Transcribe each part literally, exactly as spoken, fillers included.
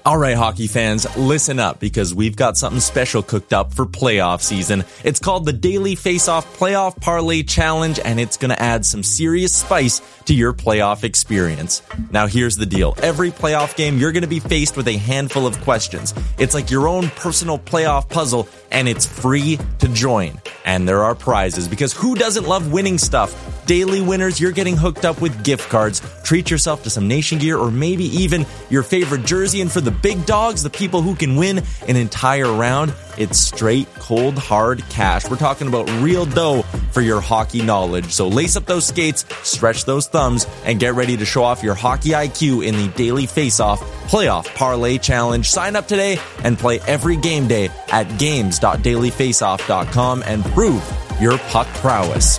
All right, hockey fans, listen up because we've got something special cooked up for playoff season. It's called the Daily Face-Off Playoff Parlay Challenge, and it's going to add some serious spice to your playoff experience. Now, here's the deal. Every playoff game, you're going to be faced with a handful of questions. It's like your own personal playoff puzzle, and it's free to join. And there are prizes, because who doesn't love winning stuff? Daily winners, you're getting hooked up with gift cards. Treat yourself to some Nation gear or maybe even your favorite jersey. And for the big dogs, the people who can win an entire round, it's straight, cold, hard cash. We're talking about real dough for your hockey knowledge. So lace up those skates, stretch those thumbs, and get ready to show off your hockey I Q in the Daily Face-Off Playoff Parlay Challenge. Sign up today and play every game day at games dot daily face off dot com and prove your puck prowess.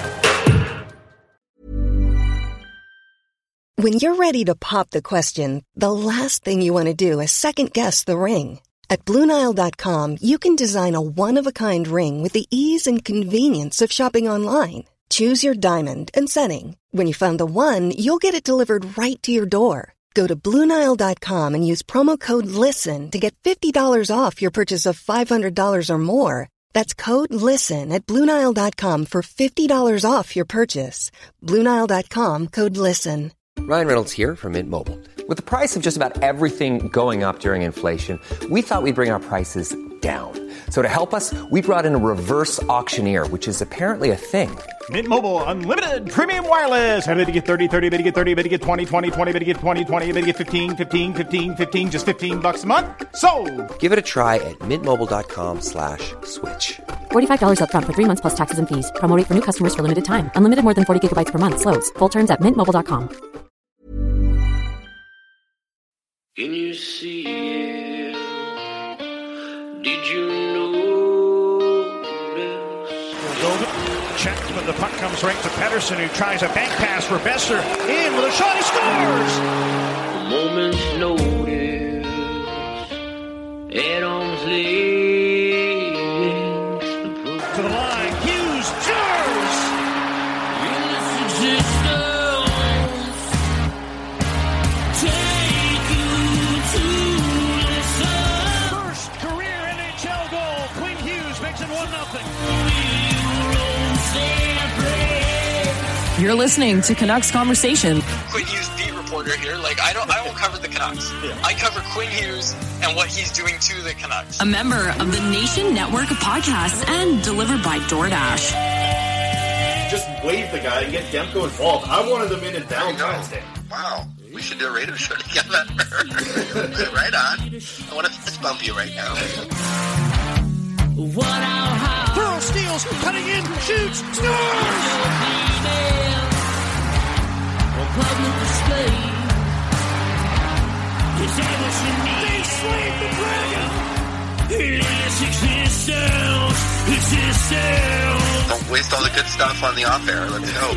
When you're ready to pop the question, the last thing you want to do is second-guess the ring. At Blue Nile dot com, you can design a one-of-a-kind ring with the ease and convenience of shopping online. Choose your diamond and setting. When you find the one, you'll get it delivered right to your door. Go to Blue Nile dot com and use promo code LISTEN to get fifty dollars off your purchase of five hundred dollars or more. That's code LISTEN at Blue Nile dot com for fifty dollars off your purchase. Blue Nile dot com, code LISTEN. Ryan Reynolds here from Mint Mobile. With the price of just about everything going up during inflation, we thought we'd bring our prices down. So to help us, we brought in a reverse auctioneer, which is apparently a thing. Mint Mobile Unlimited Premium Wireless. How to get thirty, thirty, how to get thirty, how to get twenty, twenty, twenty, how to get twenty, twenty, how to get fifteen, fifteen, fifteen, fifteen, just fifteen bucks a month? Sold! Give it a try at mintmobile.com slash switch. forty-five dollars up front for three months plus taxes and fees. Promo rate for new customers for limited time. Unlimited more than forty gigabytes per month. Slows full terms at mint mobile dot com. Can you see it? Did you know this? Checked when the puck comes right to Pettersson, who tries a bank pass for Besser. In with a shot, he scores! A moment's notice at arm's length. To the line, Hughes scores! In this existence, take you to listen. First career N H L goal. Quinn Hughes makes it one nothing. You're listening to Canucks Conversation. Quinn Hughes, beat reporter here. Like I don't, I don't cover the Canucks. Yeah. I cover Quinn Hughes and what he's doing to the Canucks. A member of the Nation Network of Podcasts and delivered by DoorDash. Just wave the guy and get Demko involved. I wanted them in in Valentine's Day. Wow, we should do a radio show together. Right on. I want to fist bump you right now. What our Thurl steals, cutting in, shoots, scores! public display. It's everything They slayed the dragon! It's existence. Existence. Don't waste all the good stuff on the off air. Let's go.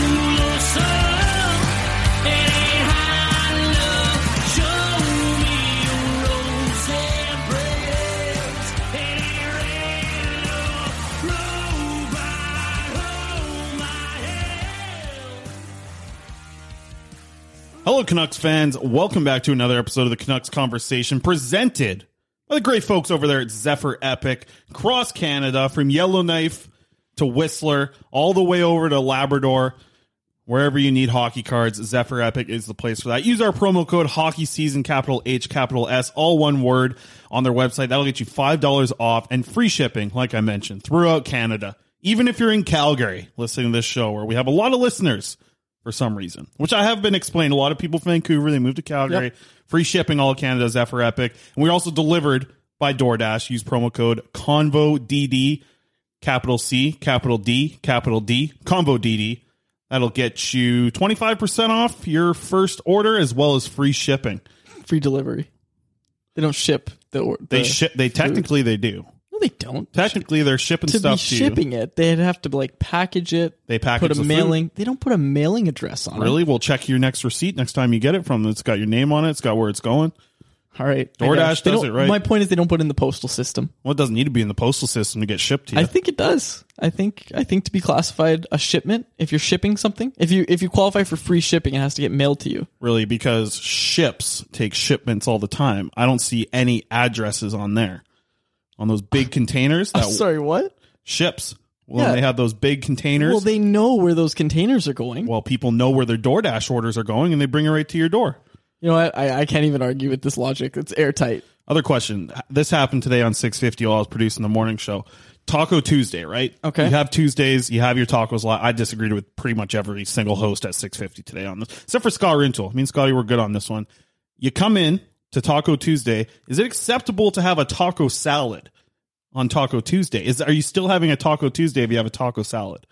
Hello, Canucks fans. Welcome back to another episode of the Canucks Conversation, presented by the great folks over there at Zephyr Epic, across Canada, from Yellowknife to Whistler, all the way over to Labrador. Wherever you need hockey cards, Zephyr Epic is the place for that. Use our promo code Hockey Season, capital H, capital S, all one word, on their website. That'll get you five dollars off and free shipping, like I mentioned, throughout Canada. Even if you're in Calgary listening to this show, where we have a lot of listeners for some reason, which I have been explained. A lot of people from Vancouver, they moved to Calgary. Yep. Free shipping all of Canada, Zephyr Epic. And we're also delivered by DoorDash. Use promo code CONVODD, capital C, capital D, capital D, CONVODD. That'll get you twenty-five percent off your first order, as well as free shipping. Free delivery. They don't ship the or They ship. They food. Technically they do. No, they don't. Technically, they're shipping to stuff be to shipping you. it. They'd have to like package it. They package put a the mailing. Food. They don't put a mailing address on really? it. Really? We'll check your next receipt next time you get it from them. It's got your name on it. It's got where it's going. All right. DoorDash They does don't- it, right? My point is they don't put it in the postal system. Well, it doesn't need to be in the postal system to get shipped to you. I think it does. I think I think to be classified a shipment, if you're shipping something, if you if you qualify for free shipping, it has to get mailed to you. Really, because ships take shipments all the time. I don't see any addresses on there. On those big containers. I'm That sorry, what? Ships. Well, Yeah. they have those big containers. Well, they know where those containers are going. Well, people know where their DoorDash orders are going, and they bring it right to your door. You know what? I, I can't even argue with this logic. It's airtight. Other question. This happened today on six fifty while I was producing the morning show. Taco Tuesday, right? Okay. You have Tuesdays. You have your tacos. li- I disagreed with pretty much every single host at six fifty today on this, except for Scott Rintoul. Me and Scotty were good on this one. You come in to Taco Tuesday. Is it acceptable to have a taco salad on Taco Tuesday? Is Are you still having a Taco Tuesday if you have a taco salad?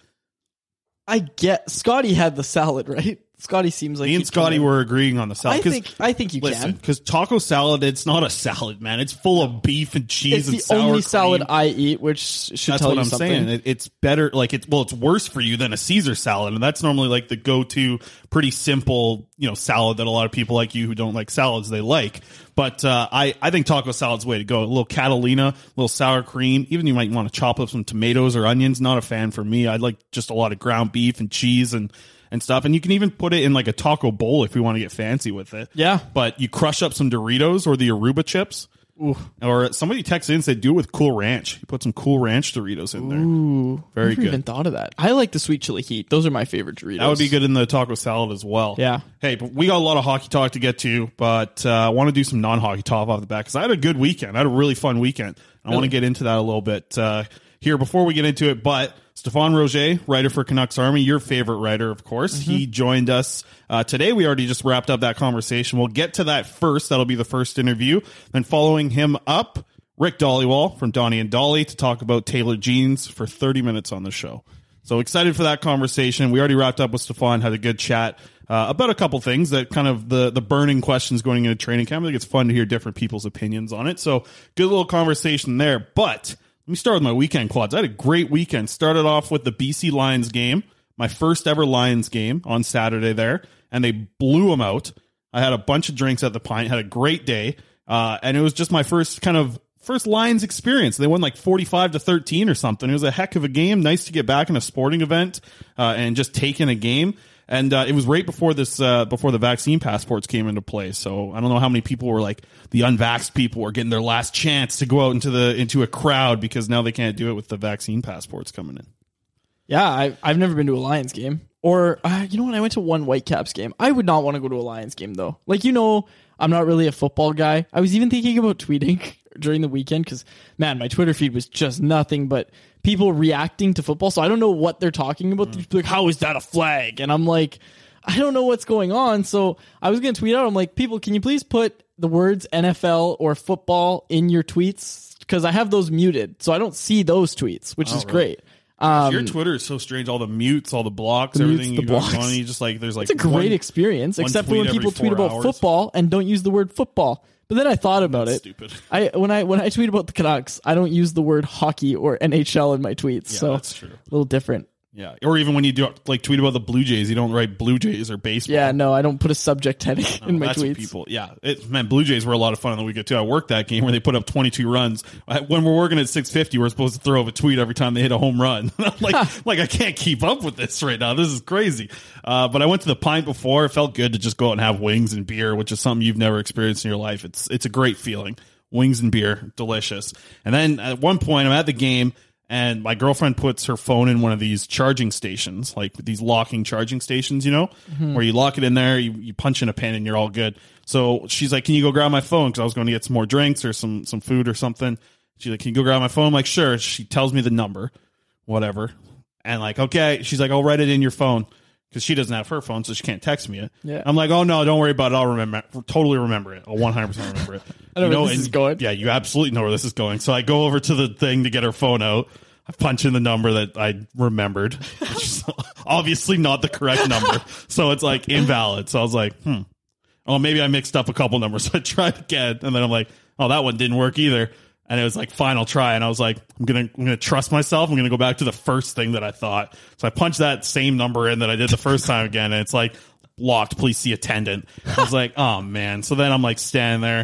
I get Scotty had the salad, right? Scotty seems like Me and he'd Scotty come in. were agreeing on the salad. I 'cause think I think you listen, can. because taco salad, it's not a salad, man. It's full of beef and cheese It's and the sour only cream. salad I eat, which should That's tell what you I'm something. saying. It, it's better, like it's well, it's worse for you than a Caesar salad, and that's normally like the go-to, pretty simple, you know, salad that a lot of people like you who don't like salads they like. But uh, I I think taco salad's the way to go. A little Catalina, a little sour cream. Even you might want to chop up some tomatoes or onions. Not a fan for me. I like just a lot of ground beef and cheese and. and stuff. And you can even put it in like a taco bowl if you want to get fancy with it. Yeah. But you crush up some Doritos or the Aruba chips. Ooh. Or somebody texted in and said, do it with Cool Ranch. You put some Cool Ranch Doritos in there. Ooh. Very Never good. even thought of that. I like the sweet chili heat. Those are my favorite Doritos. That would be good in the taco salad as well. Yeah. Hey, but we got a lot of hockey talk to get to, but uh, I want to do some non-hockey talk off the bat because I had a good weekend. I had a really fun weekend. I Really? want to get into that a little bit uh, here before we get into it. But Stéphane Roger, writer for Canucks Army, your favorite writer, of course. Mm-hmm. He joined us uh, today. We already just wrapped up that conversation. We'll get to that first. That'll be the first interview. Then following him up, Rick Dollywall from Donnie and Dolly to talk about tailored jeans for thirty minutes on the show. So excited for that conversation. We already wrapped up with Stéphane, had a good chat uh, about a couple things that kind of the, the burning questions going into training camp. I think it's fun to hear different people's opinions on it. So good little conversation there. But let me start with my weekend quads. I had a great weekend. Started off with the B C Lions game, my first ever Lions game on Saturday there, and they blew them out. I had a bunch of drinks at the Pint, had a great day, uh, and it was just my first kind of first Lions experience. They won like forty-five to thirteen or something. It was a heck of a game. Nice to get back in a sporting event uh, and just take in a game. And uh, it was right before this, uh, before the vaccine passports came into play. So I don't know how many people were like the unvaxxed people were getting their last chance to go out into the into a crowd because now they can't do it with the vaccine passports coming in. Yeah, I, I've never been to a Lions game. Or, uh, you know what? I went to one Whitecaps game. I would not want to go to a Lions game, though. Like, you know, I'm not really a football guy. I was even thinking about tweeting during the weekend because, man, my Twitter feed was just nothing but people reacting to football. So I don't know what they're talking about. Mm. They're like, how is that a flag? And I'm like, I don't know what's going on. So I was going to tweet out, I'm like, people, can you please put the words N F L or football in your tweets? Because I have those muted. So I don't see those tweets, which Oh, is really? great. Um, Your Twitter is so strange. All the mutes, all the blocks, the mutes, everything the you got blocks. going on. You just like there's like It's a great one- experience, one except for tweet when people every tweet four about hours. football and don't use the word football. But then I thought about That's it. stupid. I when I when I tweet about the Canucks, I don't use the word hockey or N H L in my tweets. Yeah, so that's true. A little different. Yeah, or even when you do like tweet about the Blue Jays, you don't write Blue Jays or baseball. Yeah, no, I don't put a subject heading No, in my that's what tweets. people, yeah, it, man, Blue Jays were a lot of fun on the weekend too. I worked that game where they put up twenty-two runs. I, when we're working at six fifty, we're supposed to throw up a tweet every time they hit a home run. I'm like, like I can't keep up with this right now. This is crazy. Uh, but I went to the Pint before. It felt good to just go out and have wings and beer, which is something you've never experienced in your life. It's it's a great feeling. Wings and beer, delicious. And then at one point, I'm at the game. And my girlfriend puts her phone in one of these charging stations, like these locking charging stations, you know, Mhm. where you lock it in there, you, you punch in a pin and you're all good. So she's like, can you go grab my phone? Because I was going to get some more drinks or some some food or something. She's like, can you go grab my phone? I'm like, sure. She tells me the number, whatever. And like, okay. She's like, I'll write it in your phone because she doesn't have her phone, so she can't text me it. Yeah. I'm like, oh, no, don't worry about it. I'll remember. Totally remember it. I'll one hundred percent remember it. I know You where this and- is going. Yeah, you absolutely know where this is going. So I go over to the thing to get her phone out. I punch in the number that I remembered, which is obviously not the correct number. So it's like invalid. So I was like, hmm. Oh, maybe I mixed up a couple numbers. So I tried again. And then I'm like, oh, that one didn't work either. And it was like final try. And I was like, I'm going to, I'm going to trust myself. I'm going to go back to the first thing that I thought. So I punched that same number in that I did the first time again. And it's like locked. Please see attendant. I was like, oh man. So then I'm like standing there.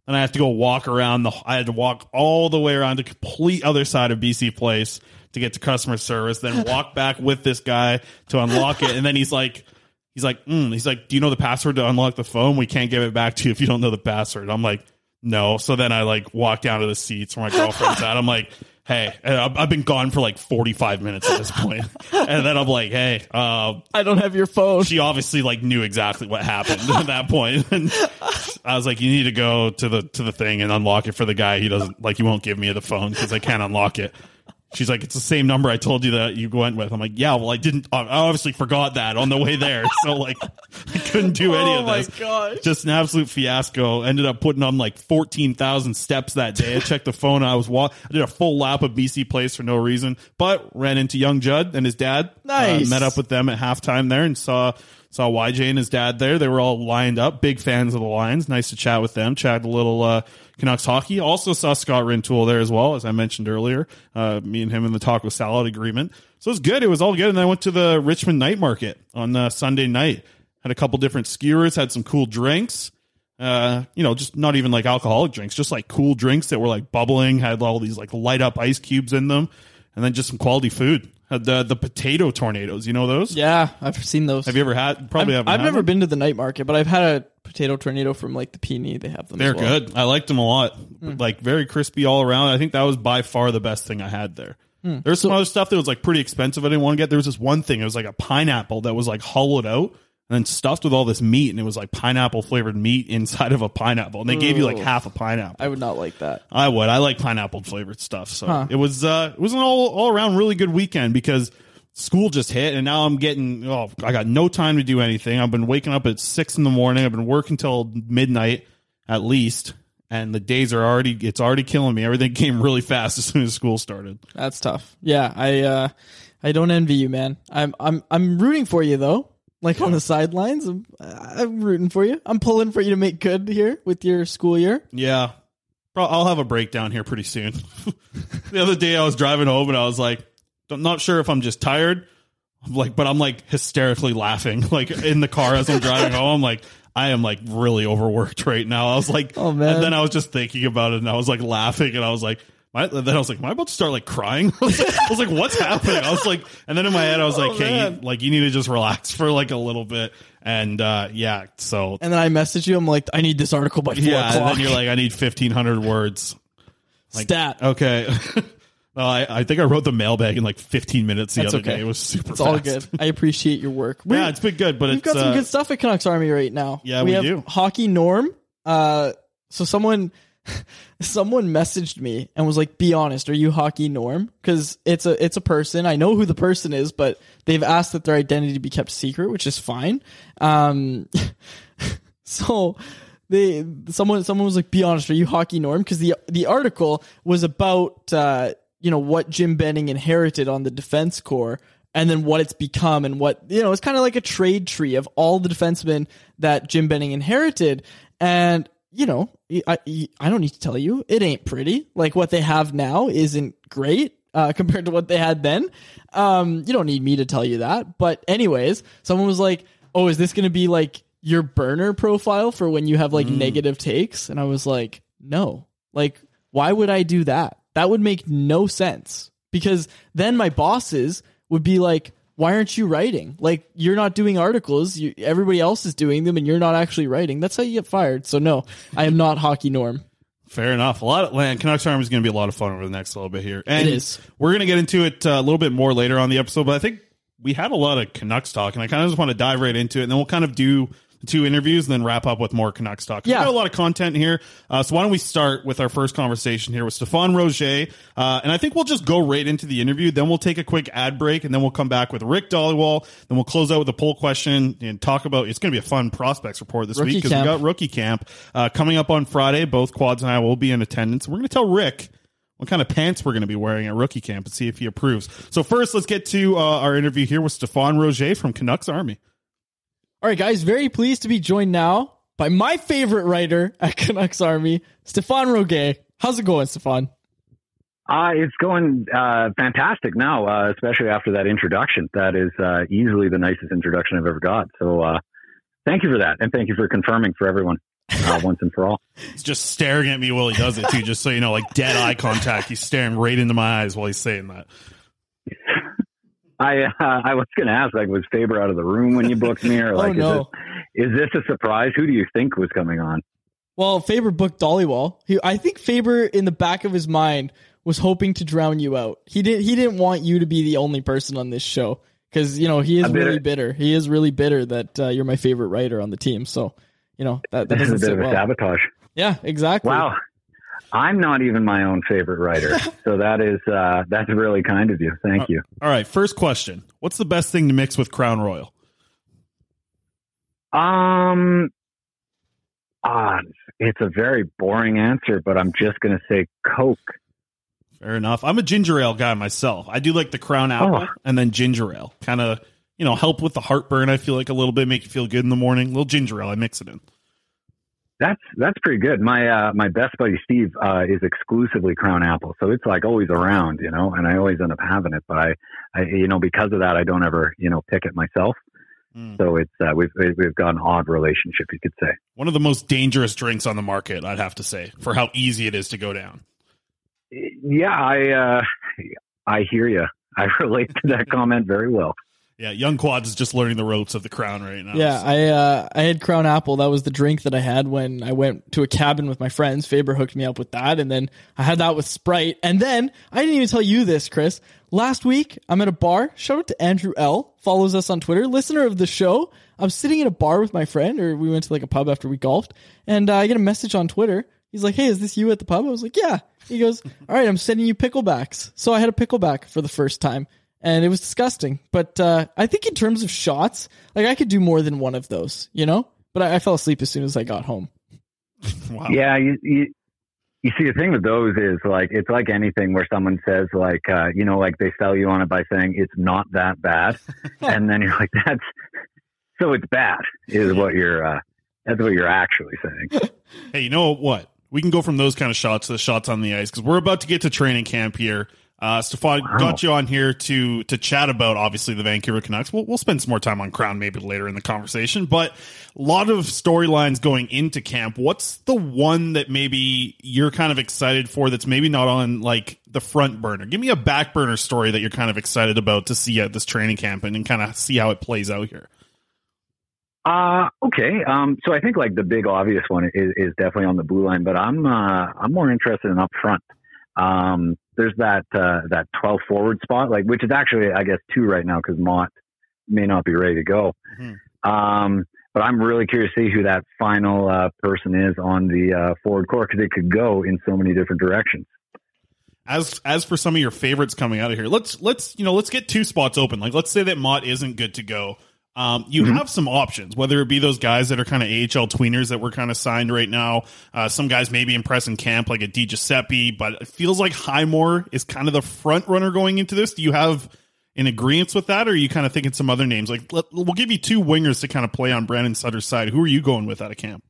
and I have to go walk around the. I had to walk all the way around the complete other side of B C Place to get to customer service. Then walk back with this guy to unlock it, and then he's like, he's like, mm, he's like, do you know the password to unlock the phone? We can't give it back to you if you don't know the password. I'm like, no. So then I like walk down to the seats where my girlfriend's at. I'm like, hey, I've been gone for like forty-five minutes at this point. And then I'm like, hey, uh, I don't have your phone. She obviously like knew exactly what happened at that point. And I was like, you need to go to the, to the thing and unlock it for the guy. He doesn't like, he won't give me the phone because I can't unlock it. She's like, it's the same number I told you that you went with. I'm like, yeah, well, I didn't, I obviously forgot that on the way there. So like, I couldn't do any oh of this. Oh my gosh. Just an absolute fiasco. Ended up putting on like fourteen thousand steps that day. I checked the phone. I was walk. I did a full lap of B C Place for no reason, but ran into young Judd and his dad. Nice. Uh, met up with them at halftime there and saw, saw Y J and his dad there. They were all lined up. Big fans of the Lions. Nice to chat with them. Chat a little, uh, Canucks hockey. Also saw Scott Rintoul there as well, as I mentioned earlier. Uh, me and him in the taco salad agreement. So it was good. It was all good. And then I went to the Richmond night market on uh, Sunday night. Had a couple different skewers, had some cool drinks. Uh, you know, just not even like alcoholic drinks, just like cool drinks that were like bubbling, had all these like light up ice cubes in them. And then just some quality food. Had the, the potato tornadoes. You know those? Yeah, I've seen those. Have you ever had? Probably I've, haven't. I've had never them. been to the night market, but I've had a potato tornado from like the Peony. They have them. They're as well. good. I liked them a lot. Mm. Like very crispy all around. I think that was by far the best thing I had there. Mm. There's some So- other stuff that was like pretty expensive. I didn't want to get. There was this one thing. It was like a pineapple that was like hollowed out and then stuffed with all this meat, and it was like pineapple flavored meat inside of a pineapple. And they gave you like Ooh. half a pineapple. I would not like that. I would. I like pineapple flavored stuff. So Huh. it was. Uh, it was an all all around really good weekend because school just hit, and now I'm getting. Oh, I got no time to do anything. I've been waking up at six in the morning. I've been working till midnight at least, and the days are already. It's already killing me. Everything came really fast as soon as school started. That's tough. Yeah, I uh, I don't envy you, man. I'm I'm I'm rooting for you though. Like on the sidelines, I'm, I'm rooting for you. I'm pulling for you to make good here with your school year. Yeah, Pro- I'll have a breakdown here pretty soon. The other day I was driving home and I was like, I'm not sure if I'm just tired, like, but I'm like hysterically laughing, like in the car as I'm driving home. I'm like, I am like really overworked right now. I was like, oh man. And then I was just thinking about it and I was like laughing and I was like, my, then I was like, am I about to start like crying? I was like, I was like, what's happening? I was like, and then in my head I was like, Oh, hey, man. you, like you need to just relax for like a little bit. And uh, yeah, so And then I message you. I'm like, I need this article by four yeah, and o'clock. then you're like, I need fifteen hundred words. Like, Stat. Okay. Well, I, I think I wrote the mailbag in like fifteen minutes the That's other okay. day. It was super It's fast. all good. I appreciate your work. Yeah, it's been good, but We've it's got some uh, good stuff at Canucks Army right now. Yeah, we have do. Hockey Norm. Uh, so someone, someone messaged me and was like, "Be honest, are you Hockey Norm?" Because it's a it's a person. I know who the person is, but they've asked that their identity be kept secret, which is fine. Um, so they someone someone was like, "Be honest, are you Hockey Norm?" Because the the article was about uh, you know what Jim Benning inherited on the defense corps. And then what it's become and what, you know, it's kind of like a trade tree of all the defensemen that Jim Benning inherited. And, you know, I, I don't need to tell you, it ain't pretty. Like what they have now isn't great uh, compared to what they had then. Um, you don't need me to tell you that. But anyways, someone was like, oh, is this going to be like your burner profile for when you have like mm. negative takes? And I was like, no, like, why would I do that? That would make no sense because then my bosses would be like, why aren't you writing? Like, you're not doing articles. You, everybody else is doing them, and you're not actually writing. That's how you get fired. So, no, I am not Hockey Norm. Fair enough. A lot of land. Canucks Army is going to be a lot of fun over the next little bit here. And it is. We're going to get into it uh, a little bit more later on the episode, but I think we had a lot of Canucks talk, and I kind of just want to dive right into it, and then we'll kind of do two interviews and then wrap up with more Canucks talk. Yeah. We've got a lot of content here. Uh, so why don't we start with our first conversation here with Stéphane Roger. Uh, and I think we'll just go right into the interview. Then we'll take a quick ad break and then we'll come back with Rick Dhaliwal. Then we'll close out with a poll question and talk about, it's going to be a fun prospects report this Rookie week because we got rookie camp uh, coming up on Friday. Both Quads and I will be in attendance. We're going to tell Rick what kind of pants we're going to be wearing at rookie camp and see if he approves. So first, let's get to uh, our interview here with Stéphane Roger from Canucks Army. All right, guys, very pleased to be joined now by my favorite writer at Canucks Army, Stéphane Roger. How's it going, Stéphane? Uh, it's going uh, fantastic now, uh, especially after that introduction. That is uh, easily the nicest introduction I've ever got. So uh, thank you for that, and thank you for confirming for everyone. uh, once and for all. He's just staring at me while he does it too, just so you know, like dead eye contact. He's staring right into my eyes while he's saying that. I uh, I was going to ask, like, was Faber out of the room when you booked me, or like, oh, no. is, this, is this a surprise? Who do you think was coming on? Well, Faber booked Dollywall. He, I think Faber, in the back of his mind, was hoping to drown you out. He didn't. He didn't want you to be the only person on this show because you know he is really bitter. He is really bitter that uh, you're my favorite writer on the team. So you know that, that this doesn't is a bit sit of a well. sabotage. Yeah, exactly. Wow, I'm not even my own favorite writer, so that is uh, that's really kind of you. Thank you. All right, first question: what's the best thing to mix with Crown Royal? Um. Uh, it's a very boring answer, but I'm just going to say Coke. Fair enough. I'm a ginger ale guy myself. I do like the Crown Apple oh. and then ginger ale. Kind of, you know, help with the heartburn, I feel like, a little bit, make you feel good in the morning. A little ginger ale, I mix it in. That's that's pretty good. My uh, my best buddy Steve uh, is exclusively Crown Apple, so it's like always around, you know, and I always end up having it. But I, I you know, because of that, I don't ever, you know, pick it myself. Mm. So it's uh, we've we've got an odd relationship, you could say. One of the most dangerous drinks on the market, I'd have to say, for how easy it is to go down. Yeah, I uh, I hear you. I relate to that comment very well. Yeah, Young Quads is just learning the ropes of the Crown right now. Yeah, so. I uh, I had Crown Apple. That was the drink that I had when I went to a cabin with my friends. Faber hooked me up with that, and then I had that with Sprite. And then, I didn't even tell you this, Chris. Last week, I'm at a bar. Shout out to Andrew L. Follows us on Twitter. Listener of the show. I'm sitting at a bar with my friend, or we went to like a pub after we golfed, and uh, I get a message on Twitter. He's like, hey, is this you at the pub? I was like, yeah. He goes, all right, I'm sending you picklebacks. So I had a pickleback for the first time. And it was disgusting. But uh, I think in terms of shots, like I could do more than one of those, you know? But I, I fell asleep as soon as I got home. Wow. Yeah, you, you you see, the thing with those is like, it's like anything where someone says like, uh, you know, like they sell you on it by saying it's not that bad. And then you're like, that's, so it's bad is what you're, uh, that's what you're actually saying. Hey, you know what? We can go from those kind of shots to the shots on the ice because we're about to get to training camp here. Uh, Stefan, wow. got you on here to to chat about, obviously, the Vancouver Canucks. We'll, we'll spend some more time on Crown maybe later in the conversation, but a lot of storylines going into camp. What's the one that maybe you're kind of excited for that's maybe not on, like, the front burner? Give me a back burner story that you're kind of excited about to see at this training camp and, and kind of see how it plays out here. Uh, okay. Um, so I think, like, the big obvious one is, is definitely on the blue line, but I'm uh, I'm more interested in up front. Um, there's that, uh, that twelve forward spot, like, which is actually, I guess, two right now because Mott may not be ready to go. Mm-hmm. Um, but I'm really curious to see who that final, uh, person is on the, uh, forward core because it could go in so many different directions. As, as for some of your favorites coming out of here, let's, let's, you know, let's get two spots open. Like, let's say that Mott isn't good to go. Um, you mm-hmm. have some options, whether it be those guys that are kind of A H L tweeners that were kind of signed right now. Uh, some guys maybe impress in camp, like a Di Giuseppe, but it feels like Highmore is kind of the front runner going into this. Do you have an agreement with that, or are you kind of thinking some other names? Like, let, we'll give you two wingers to kind of play on Brandon Sutter's side. Who are you going with out of camp?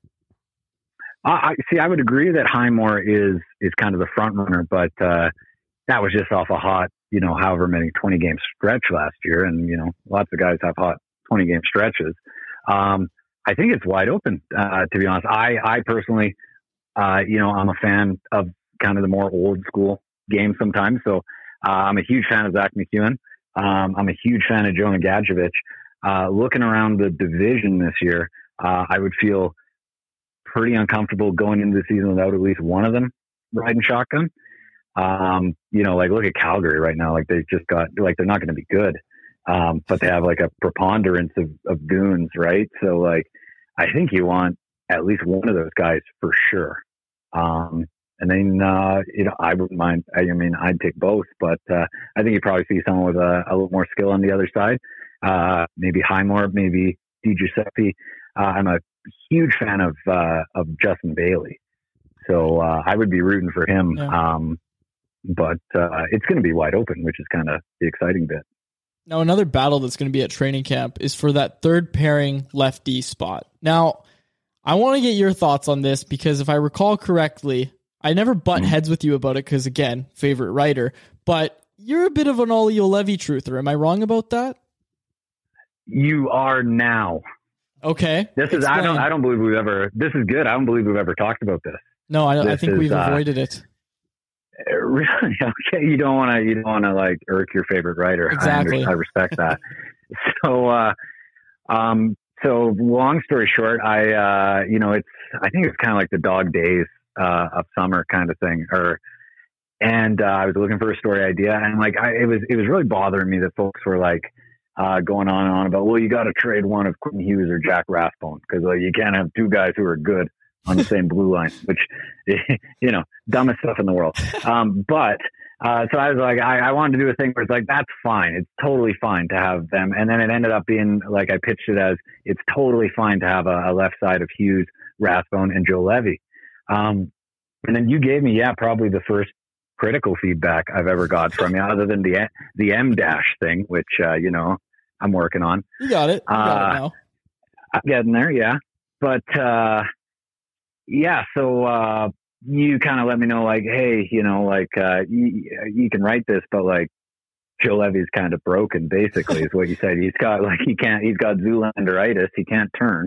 Uh, I see. I would agree that Highmore is is kind of the front runner, but uh, that was just off a hot, you know, however many twenty game stretch last year, and you know, lots of guys have hot twenty game stretches. Um, I think it's wide open, uh, to be honest. I, I personally, uh, you know, I'm a fan of kind of the more old school games sometimes. So, uh, I'm a huge fan of Zach McEwen. Um, I'm a huge fan of Jonah Gadjevich. Uh, looking around the division this year, uh, I would feel pretty uncomfortable going into the season without at least one of them riding shotgun. Um, you know, like look at Calgary right now. Like they've just got, like, they're not going to be good. Um, but they have like a preponderance of, of goons, right? So like, I think you want at least one of those guys for sure. Um, and then, uh, you know, I wouldn't mind, I mean, I'd take both, but, uh, I think you probably see someone with a, a little more skill on the other side. Uh, maybe Highmore, maybe Di Giuseppe. Uh, I'm a huge fan of, uh, of Justin Bailey. So, uh, I would be rooting for him. Yeah. Um, but, uh, it's going to be wide open, which is kind of the exciting bit. Now, another battle that's going to be at training camp is for that third pairing lefty spot. Now, I want to get your thoughts on this because if I recall correctly, I never butt heads with you about it because, again, favorite writer, but you're a bit of an Olli Juolevi truther. Am I wrong about that? You are now. Okay. This is Explain. I don't I don't believe we've ever. This is good. I don't believe we've ever talked about this. No, I, don't, I This think is, we've uh, avoided it. Really? Okay. You don't want to. You don't want to like irk your favorite writer. Exactly. I, under, I respect that. so, uh, um, so long story short, I, uh, you know, it's. I think it's kind of like the dog days uh, of summer kind of thing, or. And uh, I was looking for a story idea, and like I, it was, it was really bothering me that folks were like uh, going on and on about, well, you got to trade one of Quinn Hughes or Jack Rathbone because like, you can't have two guys who are good on the same blue line, which, you know, dumbest stuff in the world. Um, but uh, so I was like, I, I wanted to do a thing where it's like, that's fine. It's totally fine to have them. And then it ended up being like, I pitched it as it's totally fine to have a, a left side of Hughes, Rathbone, and Joe Levy. Um, and then you gave me, yeah, probably the first critical feedback I've ever got from you, other than the the M dash thing, which uh, you know I'm working on. You got it. You got uh, it now. I'm getting there, yeah. But uh, yeah, so uh, you kind of let me know, like, hey, you know, like uh, you, you can write this, but like Joe Levy's kind of broken, basically, is what you said. He's got like he can't. He's got Zoolanderitis. He can't turn.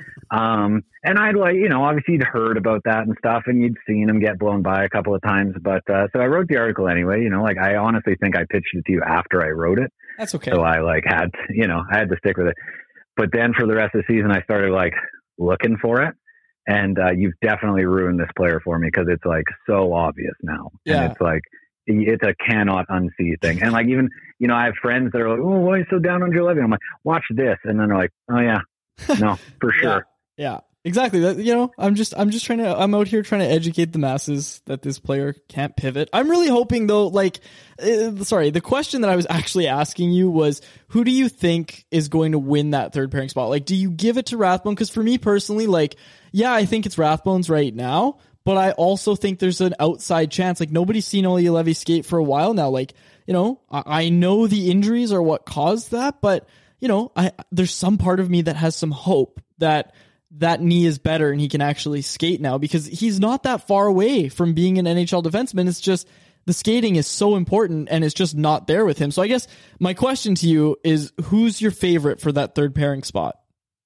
Um, and I'd like, you know, obviously you'd heard about that and stuff, and you'd seen him get blown by a couple of times. But, uh, so I wrote the article anyway, you know, like I honestly think I pitched it to you after I wrote it. That's okay. So I like had, you know, I had to stick with it. But then for the rest of the season, I started like looking for it. And, uh, you've definitely ruined this player for me because it's like so obvious now. Yeah. And it's like, it's a cannot unsee thing. And like, even, you know, I have friends that are like, oh, why are you so down on Joe Levy? I'm like, watch this. And then they're like, oh yeah. No, for sure. Yeah, yeah, exactly. That, you know, I'm just, I'm just trying to, I'm out here trying to educate the masses that this player can't pivot. I'm really hoping though, like, uh, sorry, the question that I was actually asking you was, who do you think is going to win that third pairing spot? Like, do you give it to Rathbone? Because for me personally, like, yeah, I think it's Rathbone's right now, but I also think there's an outside chance. Like, nobody's seen Olli Levy skate for a while now. Like, you know, I, I know the injuries are what caused that, but you know, I, there's some part of me that has some hope that that knee is better and he can actually skate now, because he's not that far away from being an N H L defenseman. It's just the skating is so important and it's just not there with him. So I guess my question to you is, who's your favorite for that third pairing spot?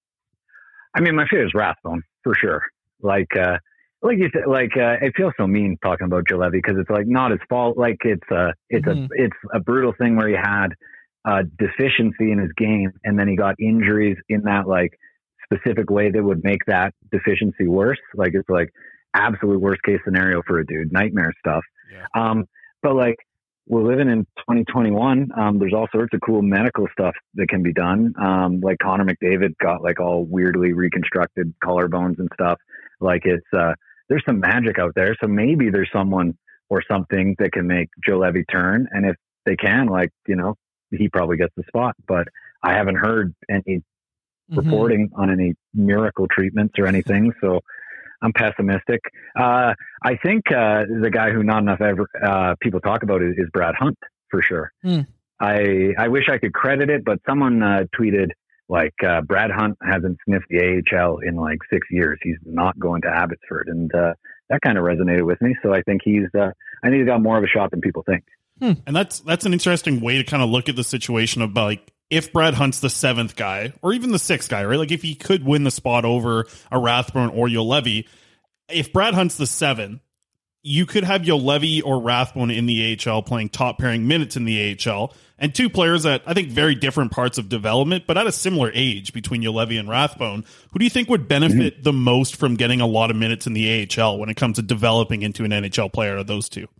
I mean, my favorite is Rathbone for sure. Like, uh, like you said, like, uh, it feels so mean talking about Joe Levy because it's like not his fault. Like it's a, it's mm-hmm. a, it's a brutal thing where he had uh, deficiency in his game, and then he got injuries in that like specific way that would make that deficiency worse. Like it's like absolute worst case scenario for a dude, nightmare stuff. Yeah. Um, but like we're living in twenty twenty-one. Um, there's all sorts of cool medical stuff that can be done. Um, like Connor McDavid got like all weirdly reconstructed collarbones and stuff. Like it's, uh, there's some magic out there. So maybe there's someone or something that can make Joe Levy turn. And if they can, like, you know, he probably gets the spot, but I haven't heard any mm-hmm. reporting on any miracle treatments or anything. So I'm pessimistic. Uh, I think, uh, the guy who not enough ever, uh, people talk about is, is Brad Hunt for sure. Mm. I, I wish I could credit it, but someone, uh, tweeted like, uh, Brad Hunt hasn't sniffed the A H L in like six years. He's not going to Abbotsford. And, uh, that kind of resonated with me. So I think he's, uh, I think he's got more of a shot than people think. Hmm. And that's that's an interesting way to kind of look at the situation of like, if Brad Hunt's the seventh guy or even the sixth guy, right? Like if he could win the spot over a Rathbone or Juolevi, if Brad Hunt's the seven, you could have Juolevi or Rathbone in the A H L playing top pairing minutes in the A H L, and two players at I think very different parts of development, but at a similar age between Juolevi and Rathbone. Who do you think would benefit mm-hmm. the most from getting a lot of minutes in the A H L when it comes to developing into an N H L player of those two?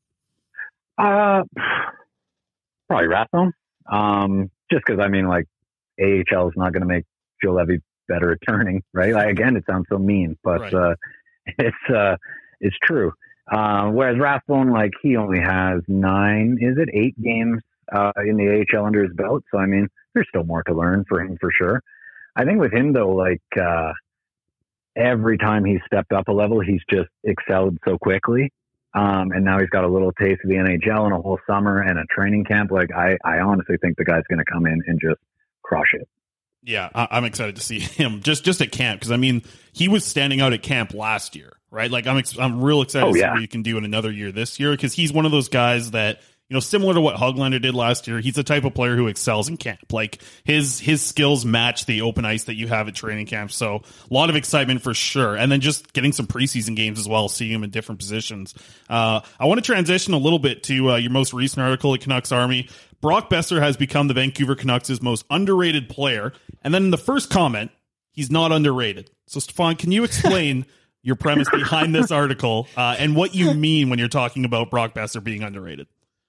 Uh, probably Rathbone. Um, just because I mean, like A H L is not going to make Juolevi better at turning, right? Like, again, it sounds so mean, but right. uh, it's uh, it's true. Uh, whereas Rathbone, like he only has nine, is it eight games uh, in the A H L under his belt? So I mean, there's still more to learn for him for sure. I think with him though, like uh, every time he's stepped up a level, he's just excelled so quickly. Um, and now he's got a little taste of the N H L and a whole summer and a training camp. Like I, I honestly think the guy's going to come in and just crush it. Yeah, I- I'm excited to see him just, just at camp. Cause I mean, he was standing out at camp last year, right? Like I'm, ex- I'm real excited oh, to see yeah. what he can do in another year this year. Cause he's one of those guys that you know, similar to what Höglander did last year, he's the type of player who excels in camp. Like his his skills match the open ice that you have at training camp. So a lot of excitement for sure. And then just getting some preseason games as well, seeing him in different positions. Uh, I want to transition a little bit to uh, your most recent article at Canucks Army. Brock Boeser has become the Vancouver Canucks' most underrated player. And then in the first comment, he's not underrated. So, Stefan, can you explain your premise behind this article uh, and what you mean when you're talking about Brock Boeser being underrated?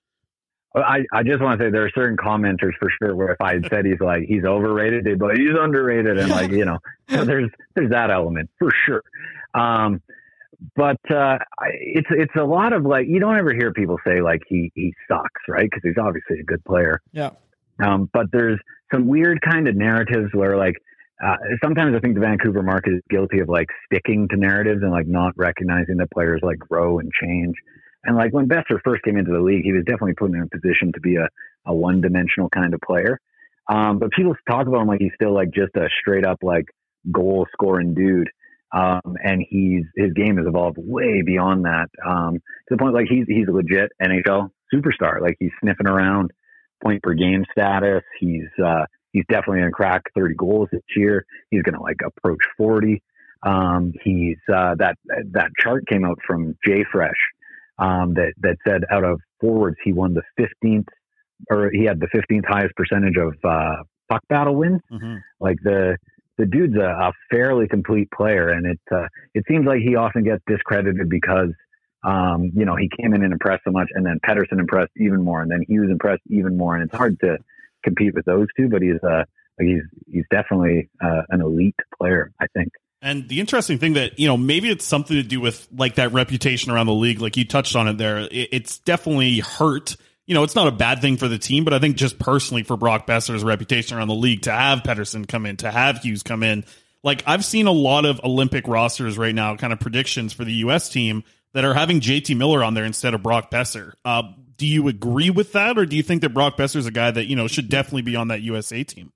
Well, I, I just want to say there are certain commenters for sure where if I had said he's like he's overrated, they'd be like he's underrated, and like you know, so there's there's that element for sure. Um, but uh, it's it's a lot of like you don't ever hear people say like he he sucks, right? Because he's obviously a good player. Yeah. Um, but there's some weird kind of narratives where like uh, sometimes I think the Vancouver market is guilty of like sticking to narratives and like not recognizing that players like grow and change. And like when Boeser first came into the league, he was definitely put in a position to be a, a one-dimensional kind of player. Um, but people talk about him like he's still like just a straight up like goal scoring dude. Um, and he's his game has evolved way beyond that. Um, to the point like he's he's a legit N H L superstar. Like he's sniffing around point per game status. He's uh, he's definitely gonna crack thirty goals this year. He's gonna like approach forty. Um, he's uh, that that chart came out from JFresh. Um, that, that said out of forwards, he won the fifteenth or he had the fifteenth highest percentage of, uh, puck battle wins. Mm-hmm. Like the, the dude's a, a fairly complete player. And it, uh, it seems like he often gets discredited because, um, you know, he came in and impressed so much and then Pettersson impressed even more. And then he was impressed even more. And it's hard to compete with those two, but he's, uh, he's, he's definitely, uh, an elite player, I think. And the interesting thing that, you know, maybe it's something to do with like that reputation around the league. Like you touched on it there. It's definitely hurt. You know, it's not a bad thing for the team, but I think just personally for Brock Boeser's reputation around the league to have Pettersson come in, to have Hughes come in. Like I've seen a lot of Olympic rosters right now, kind of predictions for the U S team that are having J T Miller on there instead of Brock Boeser. Uh, do you agree with that? Or do you think that Brock Boeser is a guy that, you know, should definitely be on that U S A team?